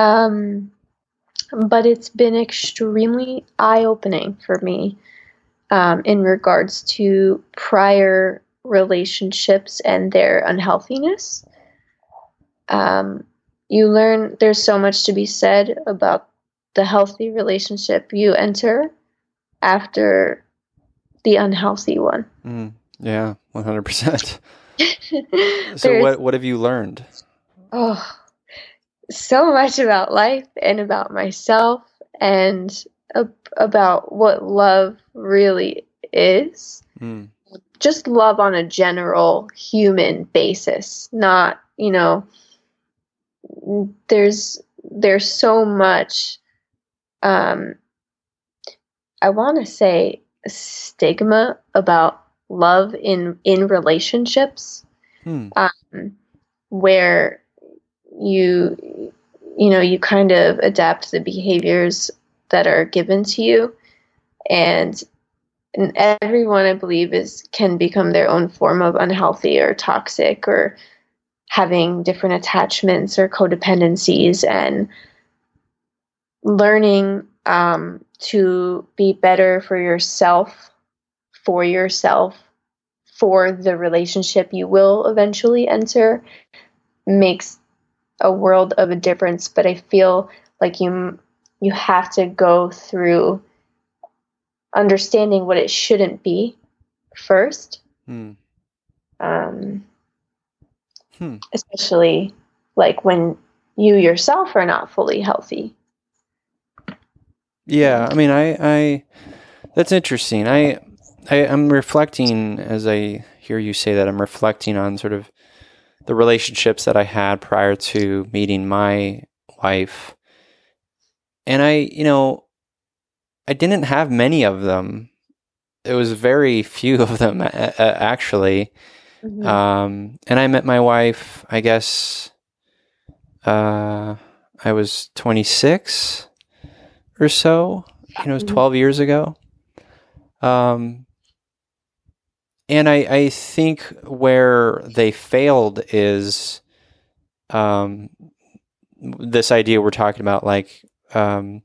Um, but it's been extremely eye-opening for me. um, in regards to prior relationships and their unhealthiness. Um, you learn there's so much to be said about the healthy relationship you enter after the unhealthy one. Mm, yeah, one hundred percent. So There's- what what have you learned? Oh, so much about life and about myself and ab- about what love really is. Mm, Just love on a general human basis, not, you know, there's there's so much um I want to say stigma about love in in relationships, hmm. um, where you you know you kind of adapt the behaviors that are given to you, and, and everyone, I believe, is can become their own form of unhealthy or toxic or having different attachments or codependencies, and learning um, to be better for yourself, for yourself, for the relationship you will eventually enter makes a world of a difference. But I feel like you you have to go through understanding what it shouldn't be first, Hmm. um, Hmm. especially like when you yourself are not fully healthy. Yeah, I mean, I, I, that's interesting. I, I, I'm reflecting as I hear you say that. I'm reflecting on sort of the relationships that I had prior to meeting my wife, and I, you know, I didn't have many of them. It was very few of them, a- a- actually. Mhm. Um, and I met my wife, I guess, uh, I was twenty-six or so. You know, it was Mhm. twelve years ago. Um, and I, I think where they failed is um, this idea we're talking about, like um,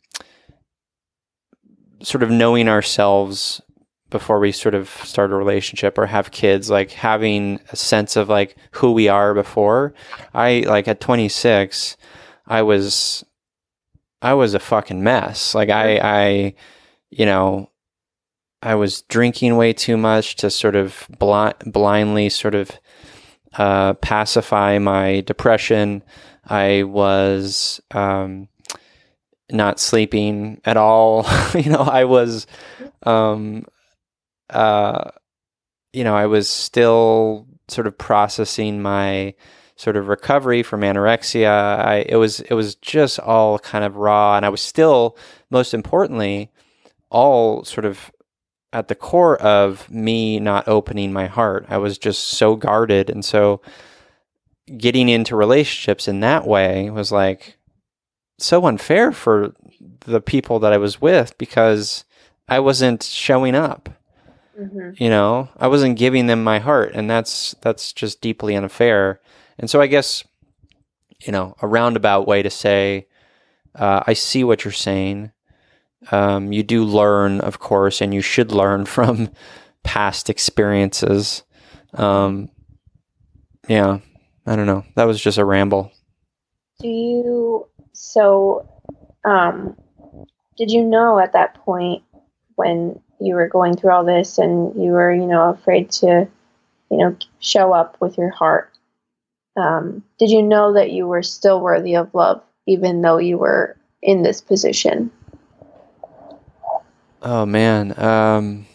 sort of knowing ourselves before we sort of start a relationship or have kids, like having a sense of like who we are before. I like at twenty-six, I was, I was a fucking mess. Like I, I, you know, I was drinking way too much to sort of blind, blindly sort of uh, pacify my depression. I was um, not sleeping at all. you know, I was, um, uh, you know, I was still sort of processing my sort of recovery from anorexia. I, it was, it was just all kind of raw, and I was still, most importantly, all sort of at the core of me not opening my heart. I was just so guarded. And so getting into relationships in that way was like so unfair for the people that I was with, because I wasn't showing up. Mhm. You know, I wasn't giving them my heart, and that's that's just deeply unfair. And so I guess, you know, a roundabout way to say, uh, I see what you're saying. Um, you do learn, of course, and you should learn from past experiences. Um, yeah, I don't know. That was just a ramble. Do you, so, um, did you know at that point when you were going through all this and you were, you know, afraid to, you know, show up with your heart, um, did you know that you were still worthy of love, even though you were in this position? Oh man, um,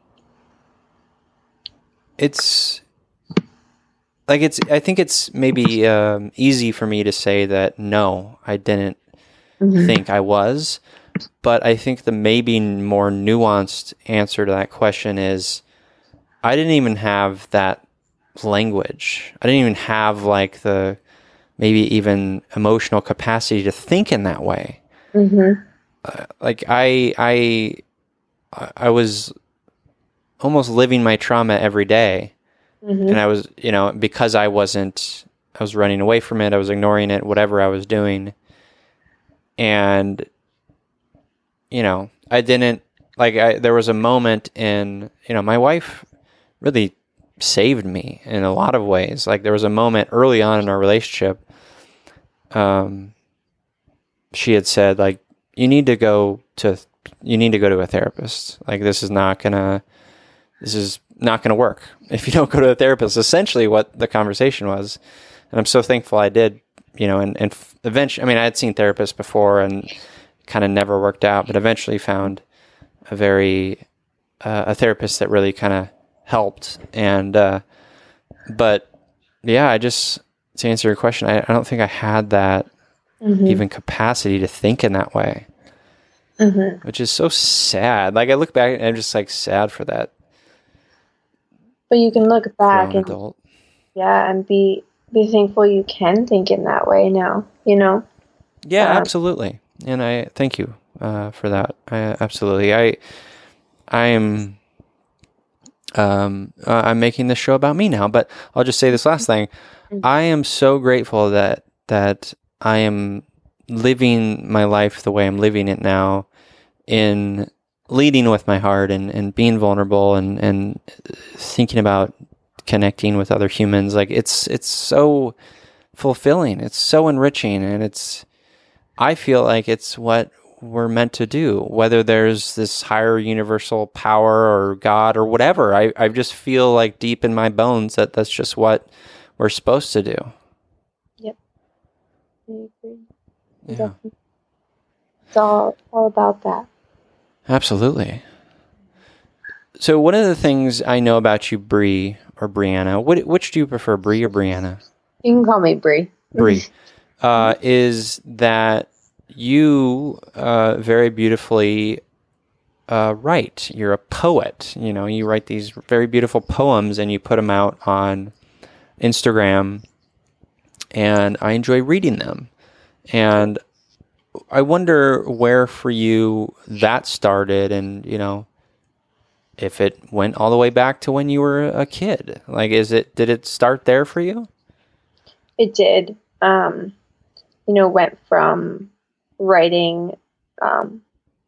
it's like it's. I think it's maybe um, easy for me to say that no, I didn't Mhm. think I was, but I think the maybe more nuanced answer to that question is I didn't even have that language. I didn't even have like the maybe even emotional capacity to think in that way. Mhm. Uh, like I, I, I was almost living my trauma every day. Mhm. And I was, you know, because I wasn't, I was running away from it. I was ignoring it, whatever I was doing. And, you know, I didn't, like I, there was a moment in, you know, my wife really saved me in a lot of ways. Like there was a moment early on in our relationship. Um, she had said like, you need to go to, you need to go to a therapist. Like this is not gonna, this is not gonna work if you don't go to a therapist. Essentially what the conversation was. And I'm so thankful I did, you know, and, and eventually, I mean, I had seen therapists before and kind of never worked out, but eventually found a very, uh, a therapist that really kind of helped. And, uh, but yeah, I just, to answer your question, I, I don't think I had that mm-hmm. even capacity to think in that way, mm-hmm. which is so sad. Like I look back and I'm just like sad for that. But you can look back and, adult. yeah, and be, be thankful you can think in that way now, you know? Yeah, um, absolutely. And I thank you uh, for that. I, absolutely. I, I am, um, uh, I'm making this show about me now, but I'll just say this last thing. I am so grateful that, that I am living my life the way I'm living it now, in leading with my heart and, and being vulnerable and, and thinking about connecting with other humans. Like it's, it's so fulfilling. It's so enriching. And it's, I feel like it's what we're meant to do, whether there's this higher universal power or God or whatever. I, I just feel like deep in my bones that that's just what we're supposed to do. Yep. I agree. Yeah. Definitely. It's all, all about that. Absolutely. So one of the things I know about you, Bree or Brianna, what, which do you prefer, Bree or Brianna? You can call me Bree. Bree, uh, is that you uh, very beautifully uh, write. You're a poet. You know, you write these very beautiful poems and you put them out on Instagram, and I enjoy reading them. And I wonder where for you that started, and you know, if it went all the way back to when you were a kid. Like, is it, did it start there for you? It did. Um, you know, went from writing um,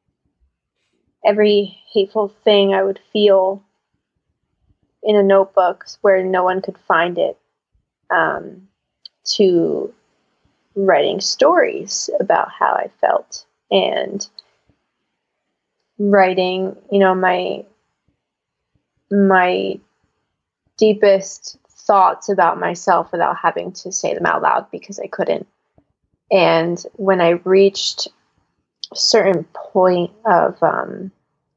every hateful thing I would feel in a notebook where no one could find it, um, to writing stories about how I felt and writing, you know, my my deepest thoughts about myself without having to say them out loud because I couldn't. And when I reached a certain point of um,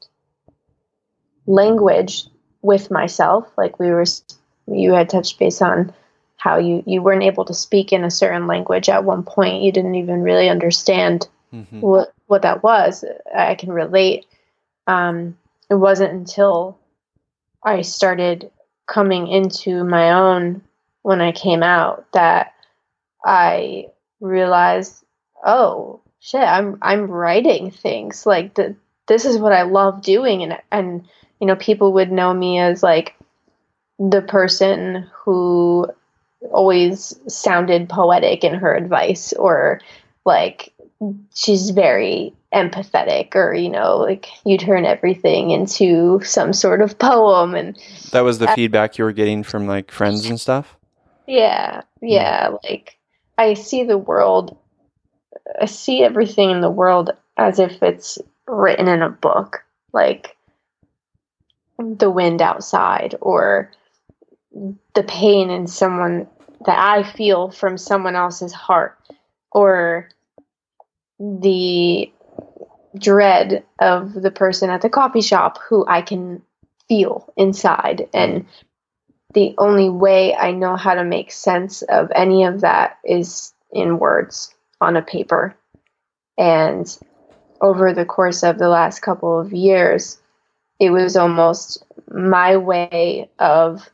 language with myself, like we were, you had touched base on how you, you weren't able to speak in a certain language at one point. You didn't even really understand mm-hmm. what, what that was. I can relate. Um, it wasn't until I started coming into my own when I came out that I realized, oh shit, I'm I'm writing things. Like the, this is what I love doing, and and you know, people would know me as like the person who always sounded poetic in her advice, or like she's very empathetic, or you know, like you turn everything into some sort of poem. And that was the I, feedback you were getting from like friends and stuff? Yeah, yeah. Mm. Like I see the world, I see everything in the world as if it's written in a book, like the wind outside, or the pain in someone that I feel from someone else's heart, or the dread of the person at the coffee shop who I can feel inside. And the only way I know how to make sense of any of that is in words on a paper. And over the course of the last couple of years, it was almost my way of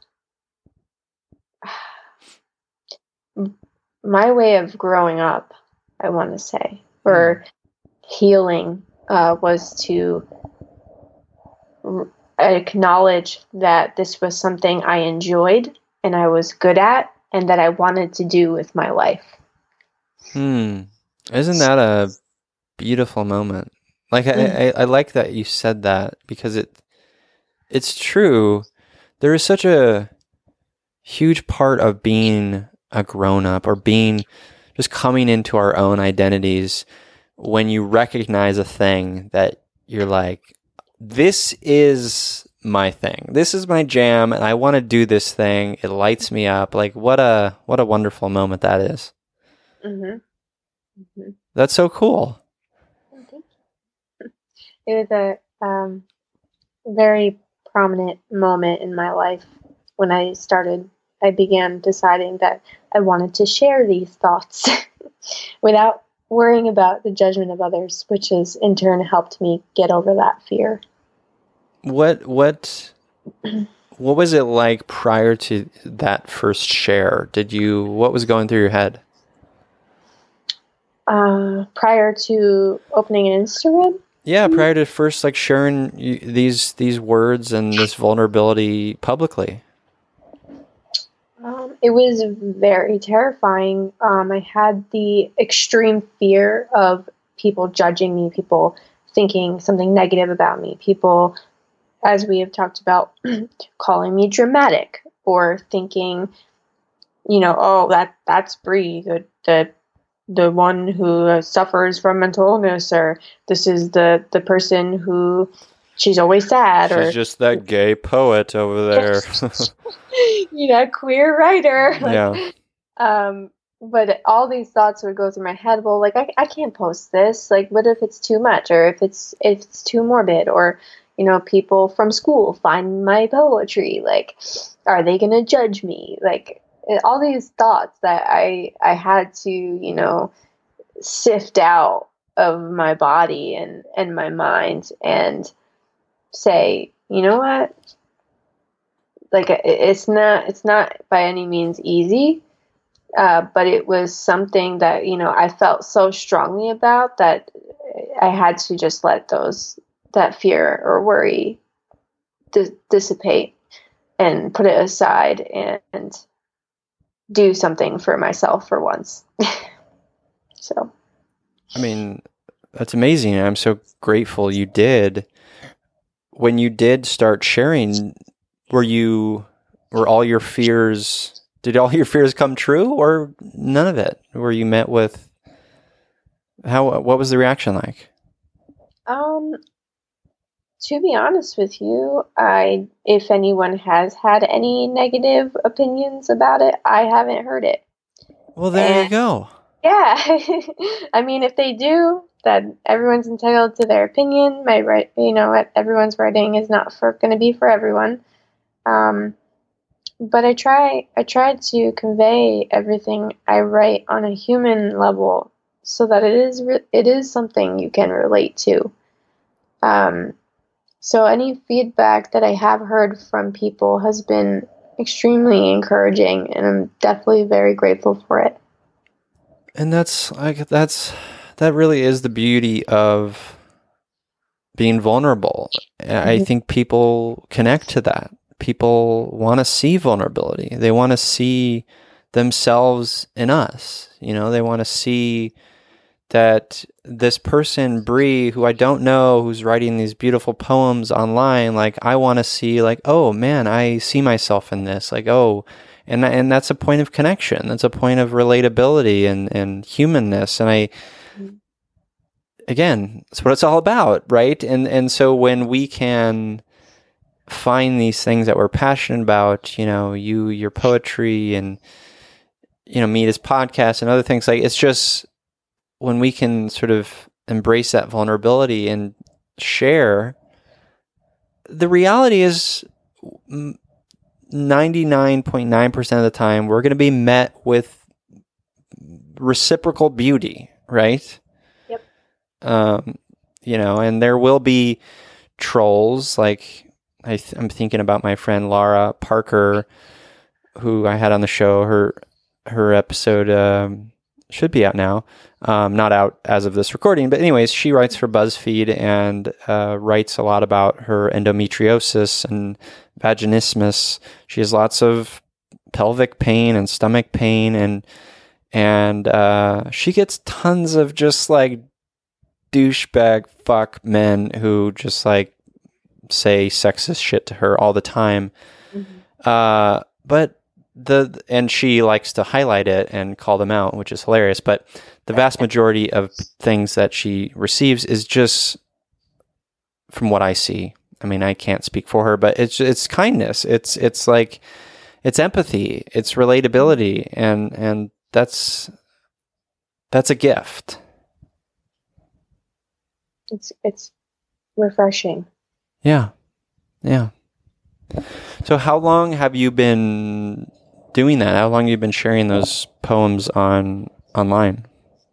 my way of growing up, I want to say, or healing, uh, was to r- acknowledge that this was something I enjoyed and I was good at and that I wanted to do with my life. Hmm. Isn't that a beautiful moment? Like I, I, I like that you said that, because it it's true. There is such a huge part of being a grown up, or being just coming into our own identities, when you recognize a thing that you're like, this is my thing. This is my jam, and I want to do this thing. It lights me up. Like what a what a wonderful moment that is. Mm-hmm. Mm-hmm. That's so cool. It was a um, very prominent moment in my life when I started, I began deciding that I wanted to share these thoughts without worrying about the judgment of others, which has in turn helped me get over that fear. What, what, what was it like prior to that first share? Did you, what was going through your head? Uh, prior to opening an Instagram? Yeah, prior to first like sharing you, these these words and this vulnerability publicly. Um, it was very terrifying. Um, I had the extreme fear of people judging me, people thinking something negative about me, people, as we have talked about, calling me dramatic, or thinking, you know, oh, that that's Bree, the the the one who uh, suffers from mental illness, or this is the, the person who she's always sad, she's or just that gay poet over there. you know, queer writer. Like, yeah. Um, but all these thoughts would go through my head. Well, like I, I can't post this. Like, what if it's too much, or if it's if it's too morbid, or you know, people from school find my poetry. Like, are they gonna judge me? Like. All these thoughts that I I had to, you know, sift out of my body and, and my mind, and say, you know what? Like, it's not it's not by any means easy, uh, but it was something that, you know, I felt so strongly about that I had to just let those that fear or worry dis- dissipate and put it aside and do something for myself for once. So, I mean, that's amazing. I'm so grateful you did. When you did start sharing, were you, were all your fears, did all your fears come true, or none of it? Were you met with, how, what was the reaction like? Um, to be honest with you, I, if anyone has had any negative opinions about it, I haven't heard it. Well, there and, you go. Yeah. I mean, if they do, then everyone's entitled to their opinion. My right, you know, everyone's writing is not for going to be for everyone. Um, but I try, I try to convey everything I write on a human level, so that it is, re- it is something you can relate to. Um, So any feedback that I have heard from people has been extremely encouraging, and I'm definitely very grateful for it. And that's like that's that really is the beauty of being vulnerable. Mm-hmm. I think people connect to that. People want to see vulnerability. They want to see themselves in us. You know, they want to see that this person, Bree, who I don't know, who's writing these beautiful poems online, like, I want to see, like, oh, man, I see myself in this. Like, oh, and and that's a point of connection. That's a point of relatability and, and humanness. And I, again, that's what it's all about, right? And and so when we can find these things that we're passionate about, you know, you, your poetry, and, you know, me, this podcast and other things, like, it's just, when we can sort of embrace that vulnerability and share, the reality is ninety-nine point nine percent of the time, we're going to be met with reciprocal beauty, right? Yep. Um, you know, and there will be trolls. Like, I th- I'm thinking about my friend Laura Parker, who I had on the show. Her, her episode, um, should be out now. Um, not out as of this recording, but anyways, she writes for BuzzFeed and uh, writes a lot about her endometriosis and vaginismus. She has lots of pelvic pain and stomach pain, and and uh, she gets tons of just like douchebag fuck men who just like say sexist shit to her all the time. Mm-hmm. Uh, but the and she likes to highlight it and call them out, which is hilarious. But the vast majority of things that she receives is just, from what I see, I mean, I can't speak for her, but it's it's kindness. It's it's like it's empathy. It's relatability, and and that's that's a gift. It's it's refreshing. Yeah, yeah. So, how long have you been doing that? How long have you been sharing those poems on online?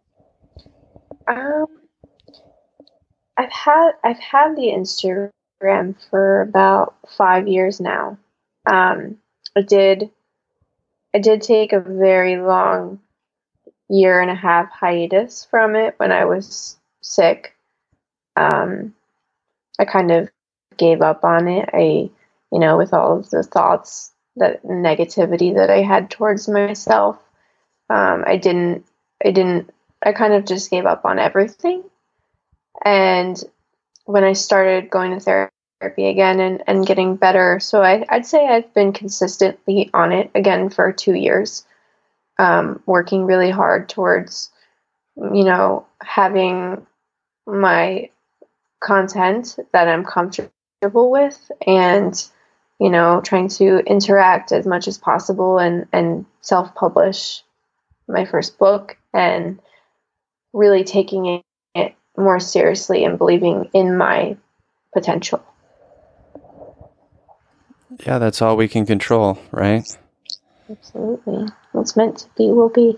Um, I've had I've had the Instagram for about five years now. Um, I did I did take a very long year and a half hiatus from it when I was sick. Um, I kind of gave up on it. I, you know, with all of the thoughts, that negativity that I had towards myself, um, I didn't, I didn't, I kind of just gave up on everything. And when I started going to therapy again and, and getting better, so I, I'd say I've been consistently on it again for two years, um, working really hard towards, you know, having my content that I'm comfortable with, and, you know, trying to interact as much as possible and, and self-publish my first book, and really taking it more seriously and believing in my potential. Yeah, that's all we can control, right? Absolutely. What's meant to be will be.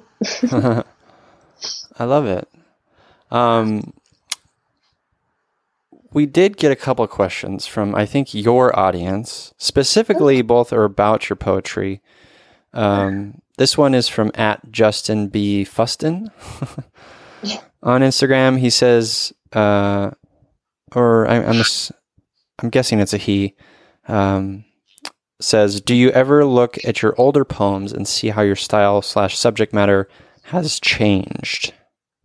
I love it. Um, we did get a couple of questions from, I think, your audience. Specifically, both are about your poetry. Um, this one is from at Justin B. Fuston. On Instagram, he says, uh, or I, I'm I'm guessing it's a he, um, says, do you ever look at your older poems and see how your style slash subject matter has changed?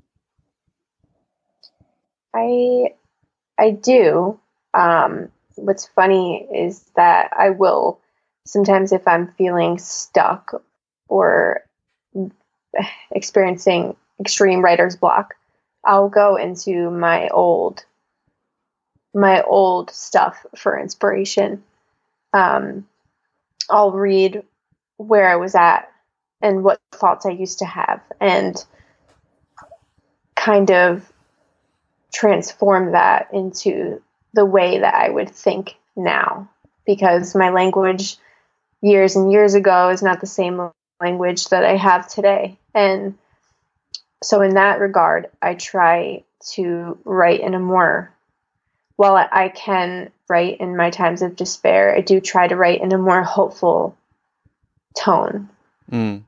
I I do. Um, what's funny is that I will sometimes, if I'm feeling stuck or experiencing extreme writer's block, I'll go into my old my old stuff for inspiration. Um, I'll read where I was at and what thoughts I used to have, and kind of transform that into the way that I would think now, because my language years and years ago is not the same language that I have today. And so in that regard, I try to write in a more, while I can write in my times of despair, I do try to write in a more hopeful tone. Mm.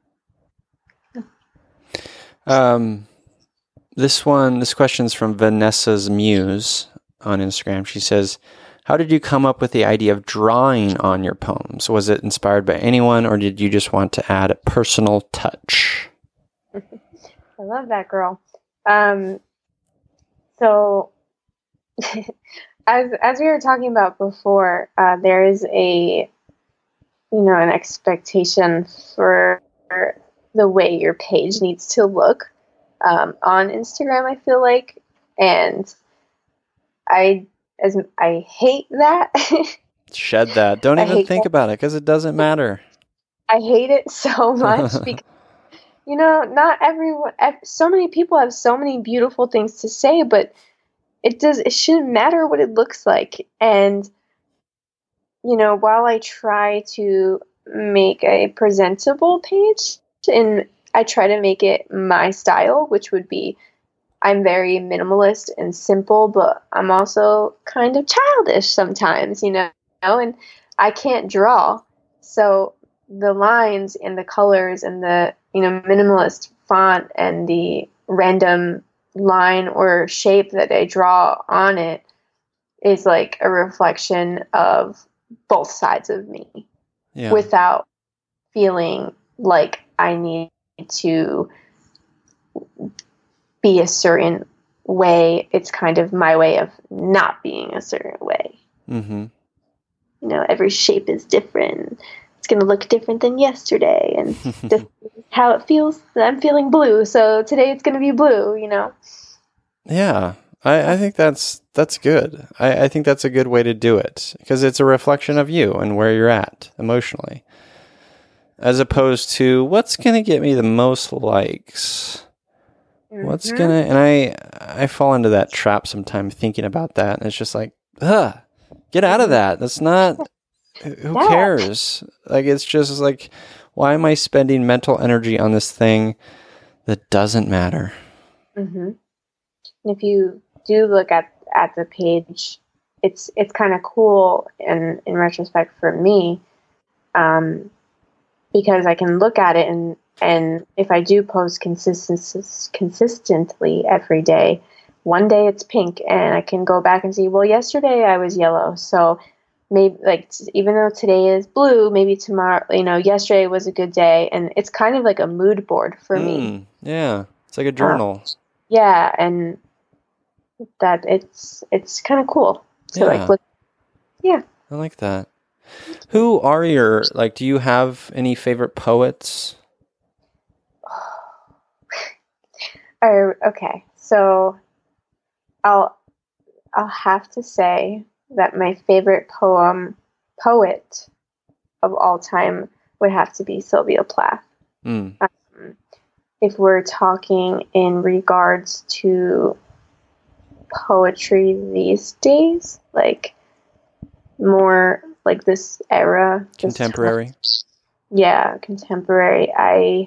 Um, this one, this question's from Vanessa's Muse on Instagram. She says, how did you come up with the idea of drawing on your poems? Was it inspired by anyone, or did you just want to add a personal touch? I love that, girl. Um, so, as as we were talking about before, uh, there is a, you know, an expectation for the way your page needs to look um, on Instagram, I feel like, and I as I hate that. Shed that. Don't even think that. about it, because it doesn't matter. I hate it so much because, you know, not everyone, so many people have so many beautiful things to say, but it does, it shouldn't matter what it looks like. And, you know, while I try to make a presentable page, and I try to make it my style, which would be, I'm very minimalist and simple, but I'm also kind of childish sometimes, you know, and I can't draw. So the lines and the colors and the, you know, minimalist font and the random line or shape that I draw on it is like a reflection of both sides of me, yeah, without feeling like I need to be a certain way, it's kind of my way of not being a certain way. Mm-hmm. You know, every shape is different. It's going to look different than yesterday. And this is how it feels. I'm feeling blue. So today it's going to be blue, you know? Yeah. I, I think that's that's good. I, I think that's a good way to do it because it's a reflection of you and where you're at emotionally. As opposed to what's going to get me the most likes? Mm-hmm. What's going to... And I, I fall into that trap sometimes thinking about that. And it's just like, ugh, get out of that. That's not... Who yeah. cares? Like, it's just like, why am I spending mental energy on this thing that doesn't matter? Mm-hmm. If you do look at, at the page, it's it's kind of cool in, in retrospect for me, um, because I can look at it and, and if I do post consistent, consistently every day, one day it's pink and I can go back and see, well, yesterday I was yellow. So maybe like, even though today is blue, maybe tomorrow, you know, yesterday was a good day. And it's kind of like a mood board for mm, me. Yeah. It's like a journal. Uh, yeah. And that it's, it's kind of cool to yeah. like look. Yeah. I like that. Who are your, like, do you have any favorite poets? Oh, okay. So I'll, I'll have to say that my favorite poem, poet of all time would have to be Sylvia Plath. Mm. Um, if we're talking in regards to poetry these days, like more like this era. Contemporary? This yeah, contemporary. I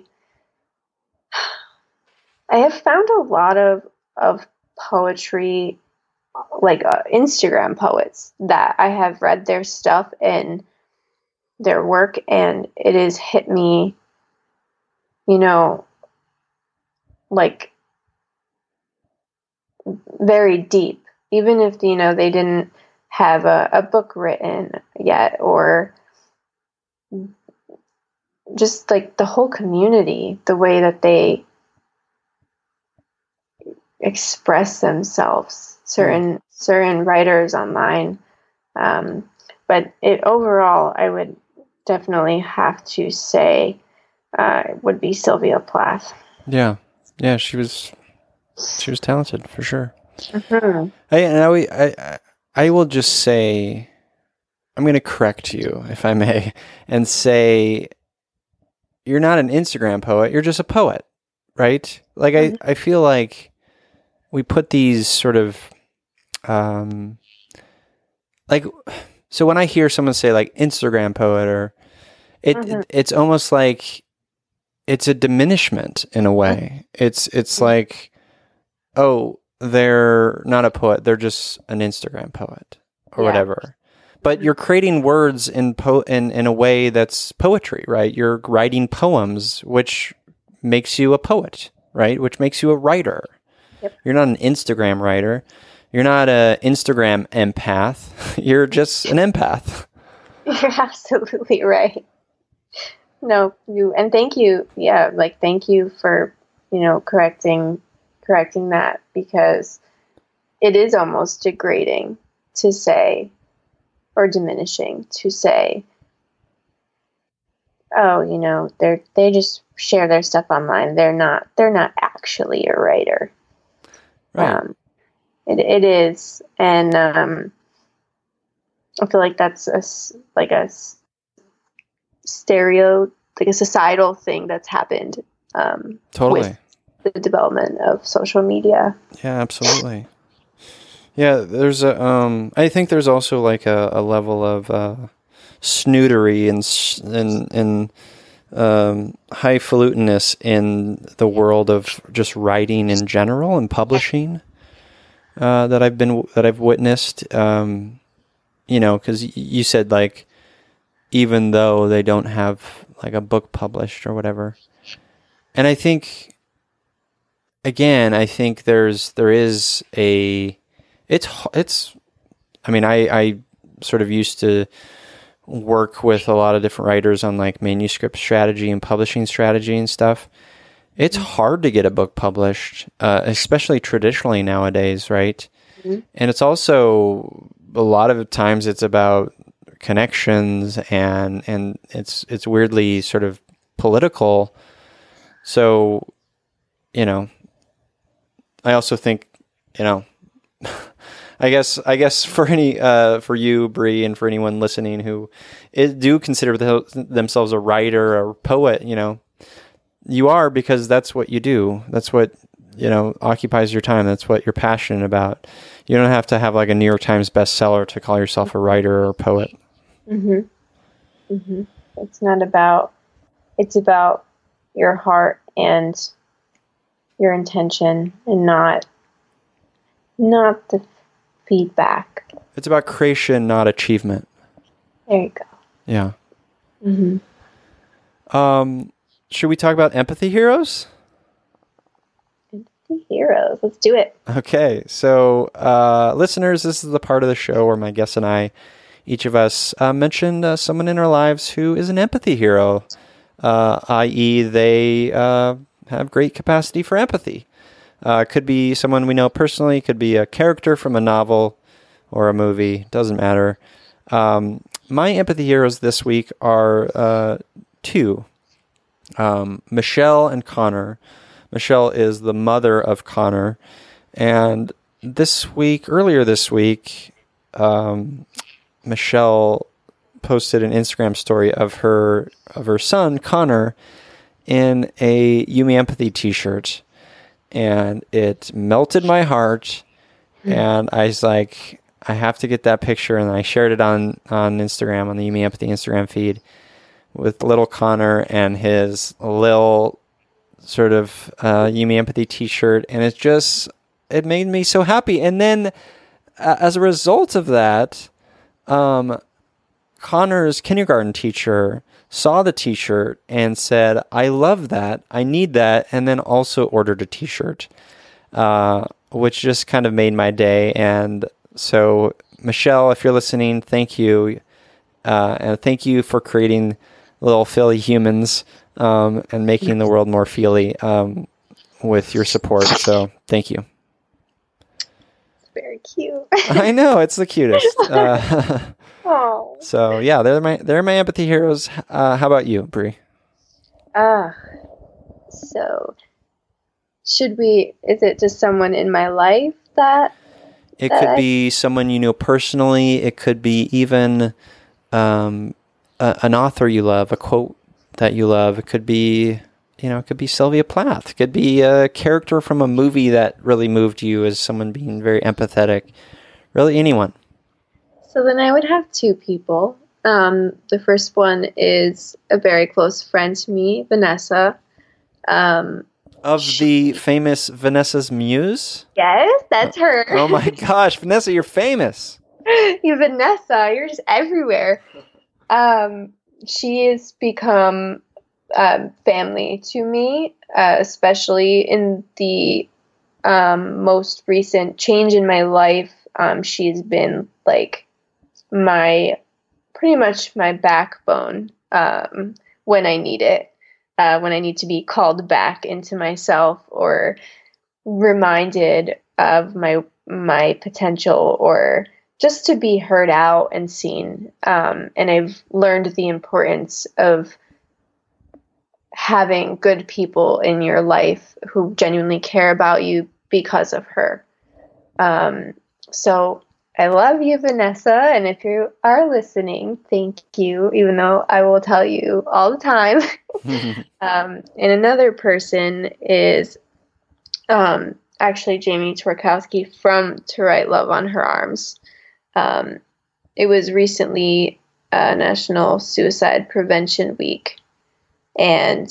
I have found a lot of, of poetry, like uh, Instagram poets, that I have read their stuff and their work, and it has hit me, you know, like very deep, even if, you know, they didn't have a, a book written yet, or just like the whole community, the way that they express themselves, certain mm. certain writers online. Um, but it overall, I would definitely have to say uh, it would be Sylvia Plath. Yeah, yeah, she was she was talented for sure. Mm-hmm. I, and I, I, I will just say, I'm going to correct you, if I may, and say you're not an Instagram poet. You're just a poet, right? Like mm-hmm. I, I feel like we put these sort of, um, like, so when I hear someone say like Instagram poet, or it, mm-hmm. it it's almost like it's a diminishment in a way. It's it's mm-hmm. like, oh, they're not a poet; they're just an Instagram poet or yeah. whatever. But you're creating words in po in in a way that's poetry, right? You're writing poems, which makes you a poet, right? Which makes you a writer. Yep. You're not an Instagram writer. You're not an Instagram empath. You're just an empath. You're absolutely right. No, you and thank you. Yeah, like thank you for, you know, correcting correcting that, because it is almost degrading to say, or diminishing to say, oh, you know, they're they just share their stuff online. They're not they're not actually a writer. Right. Um, it it is, and um, I feel like that's a like a stereo, like a societal thing that's happened. Um, totally. With the development of social media. Yeah, absolutely. Yeah, there's a. Um, I think there's also like a, a level of uh, snootery and and and um, highfalutenness in the world of just writing in general and publishing uh, that I've been that I've witnessed. Um, you know, because you said like, even though they don't have like a book published or whatever, and I think, again, I think there's there is a It's, it's, I mean, I, I sort of used to work with a lot of different writers on like manuscript strategy and publishing strategy and stuff. It's hard to get a book published, uh, especially traditionally nowadays, right? Mm-hmm. And it's also a lot of times it's about connections and and it's it's weirdly sort of political. So, you know, I also think, you know, I guess I guess for any uh, for you, Bree, and for anyone listening who is, do consider the, themselves a writer or poet, you know, you are, because that's what you do. That's what, you know, occupies your time. That's what you're passionate about. You don't have to have like a New York Times bestseller to call yourself a writer or a poet. Mhm. Mhm. It's not about. It's about your heart and your intention, and not not the feedback. It's about creation, not achievement. There you go. Yeah. Mm-hmm. Um, should we talk about empathy heroes? Empathy heroes. Let's do it. Okay. So, uh, listeners, this is the part of the show where my guests and I, each of us, uh, mentioned uh, someone in our lives who is an empathy hero, uh, that is they uh, have great capacity for empathy. Uh, could be someone we know personally, could be a character from a novel or a movie, doesn't matter. Um, my empathy heroes this week are uh, two, um, Michelle and Connor. Michelle is the mother of Connor, and this week, earlier this week, um, Michelle posted an Instagram story of her of her son, Connor, in a You Me Empathy t-shirt. And it melted my heart. And I was like, I have to get that picture. And I shared it on, on Instagram, on the You Me Empathy Instagram feed, with little Connor and his little sort of uh, You Me Empathy t-shirt. And it just, it made me so happy. And then uh, as a result of that, um, Connor's kindergarten teacher saw the t-shirt and said, I love that, I need that, and then also ordered a t-shirt, uh, which just kind of made my day. And so, Michelle, if you're listening, thank you, uh, and thank you for creating little Philly humans um, and making the world more feely um, with your support, so thank you. It's very cute. I know, it's the cutest. Uh, Oh. So yeah, they're my they're my empathy heroes. Uh, how about you, Bree? Ah, so should we? Is it just someone in my life that? It that could I, be someone you know personally. It could be even um, a, an author you love, a quote that you love. It could be, you know, it could be Sylvia Plath. It could be a character from a movie that really moved you as someone being very empathetic. Really, anyone. So then I would have two people. Um, the first one is a very close friend to me, Vanessa. Um, of the famous Vanessa's Muse? Yes, that's her. Oh my gosh, Vanessa, you're famous. You Vanessa, you're just everywhere. Um, she has become um, family to me, uh, especially in the um, most recent change in my life. Um, she's been like my pretty much my backbone um, when I need it, uh, when I need to be called back into myself or reminded of my my potential, or just to be heard out and seen. Um, and I've learned the importance of having good people in your life who genuinely care about you because of her. Um, so I love you, Vanessa, and if you are listening, thank you, even though I will tell you all the time. um, and another person is um, actually Jamie Twarkowski from To Write Love on Her Arms. Um, it was recently uh, National Suicide Prevention Week, and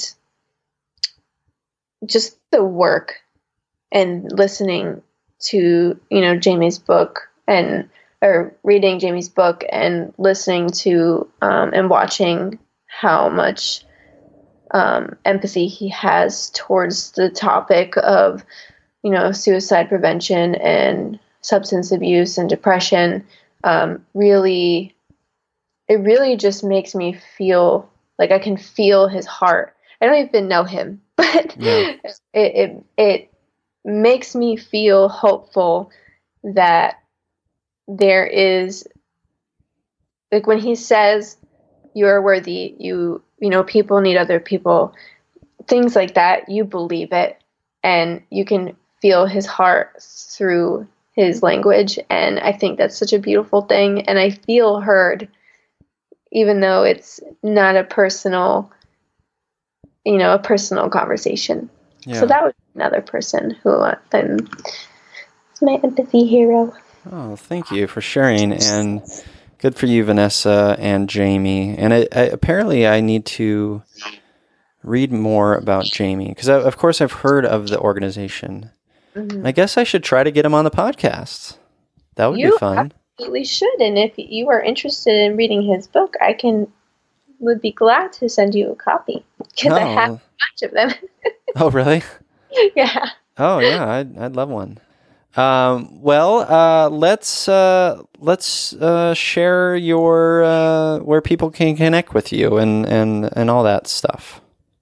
just the work and listening to, you know, Jamie's book, and or reading Jamie's book and listening to um, and watching how much um, empathy he has towards the topic of, you know, suicide prevention and substance abuse and depression, um, really, it really just makes me feel like I can feel his heart. I don't even know him, but but Yeah. it, it it makes me feel hopeful that there is, like when he says you're worthy, you you know, people need other people, things like that, you believe it, and you can feel his heart through his language, and I think that's such a beautiful thing, and I feel heard, even though it's not a personal, you know, a personal conversation. Yeah. So that was another person who uh, I'm, is my empathy hero. Oh, thank you for sharing, and good for you, Vanessa and Jamie. And I, I, apparently I need to read more about Jamie, because of course I've heard of the organization. Mm-hmm. I guess I should try to get him on the podcast. That would You be fun. absolutely should, and if you are interested in reading his book, I can would be glad to send you a copy, because I have a bunch of them. Oh, really? Yeah. Oh, yeah. I'd I'd love one. Um, well, uh, let's uh, let's uh, share your uh, where people can connect with you and, and, and all that stuff.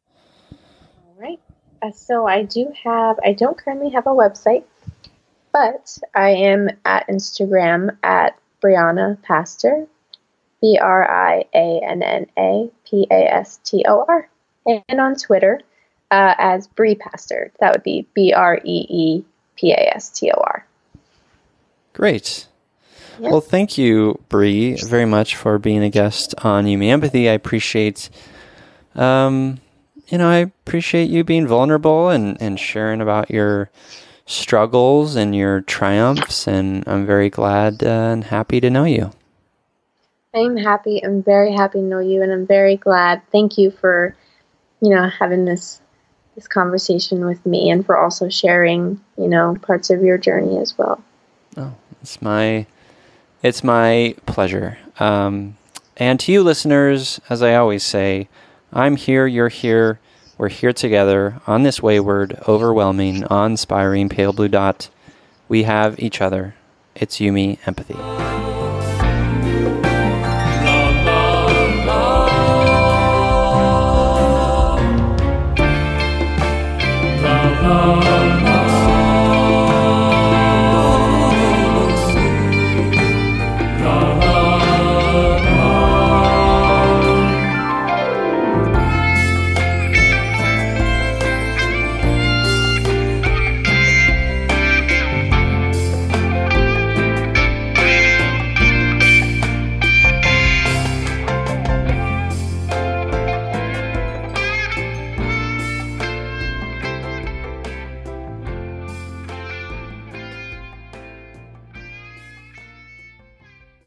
All right. Uh, so I do have. I don't currently have a website, but I am at Instagram at Brianna Pastor, B R I A N N A P A S T O R, and on Twitter uh, as Bree Pastor. That would be B R E E P A S T O R. Great. Yeah. Well, thank you, Bree, very much for being a guest on You Me Empathy. I appreciate, um, you know, I appreciate you being vulnerable and, and sharing about your struggles and your triumphs, and I'm very glad uh, and happy to know you. I'm happy. I'm very happy to know you, and I'm very glad. Thank you for, you know, having this this conversation with me, and for also sharing, you know, parts of your journey as well. Oh, it's my it's my pleasure. Um, and to you listeners, as I always say, I'm here, you're here, we're here together on this wayward, overwhelming, awe-inspiring pale blue dot. We have each other. It's You Me Empathy.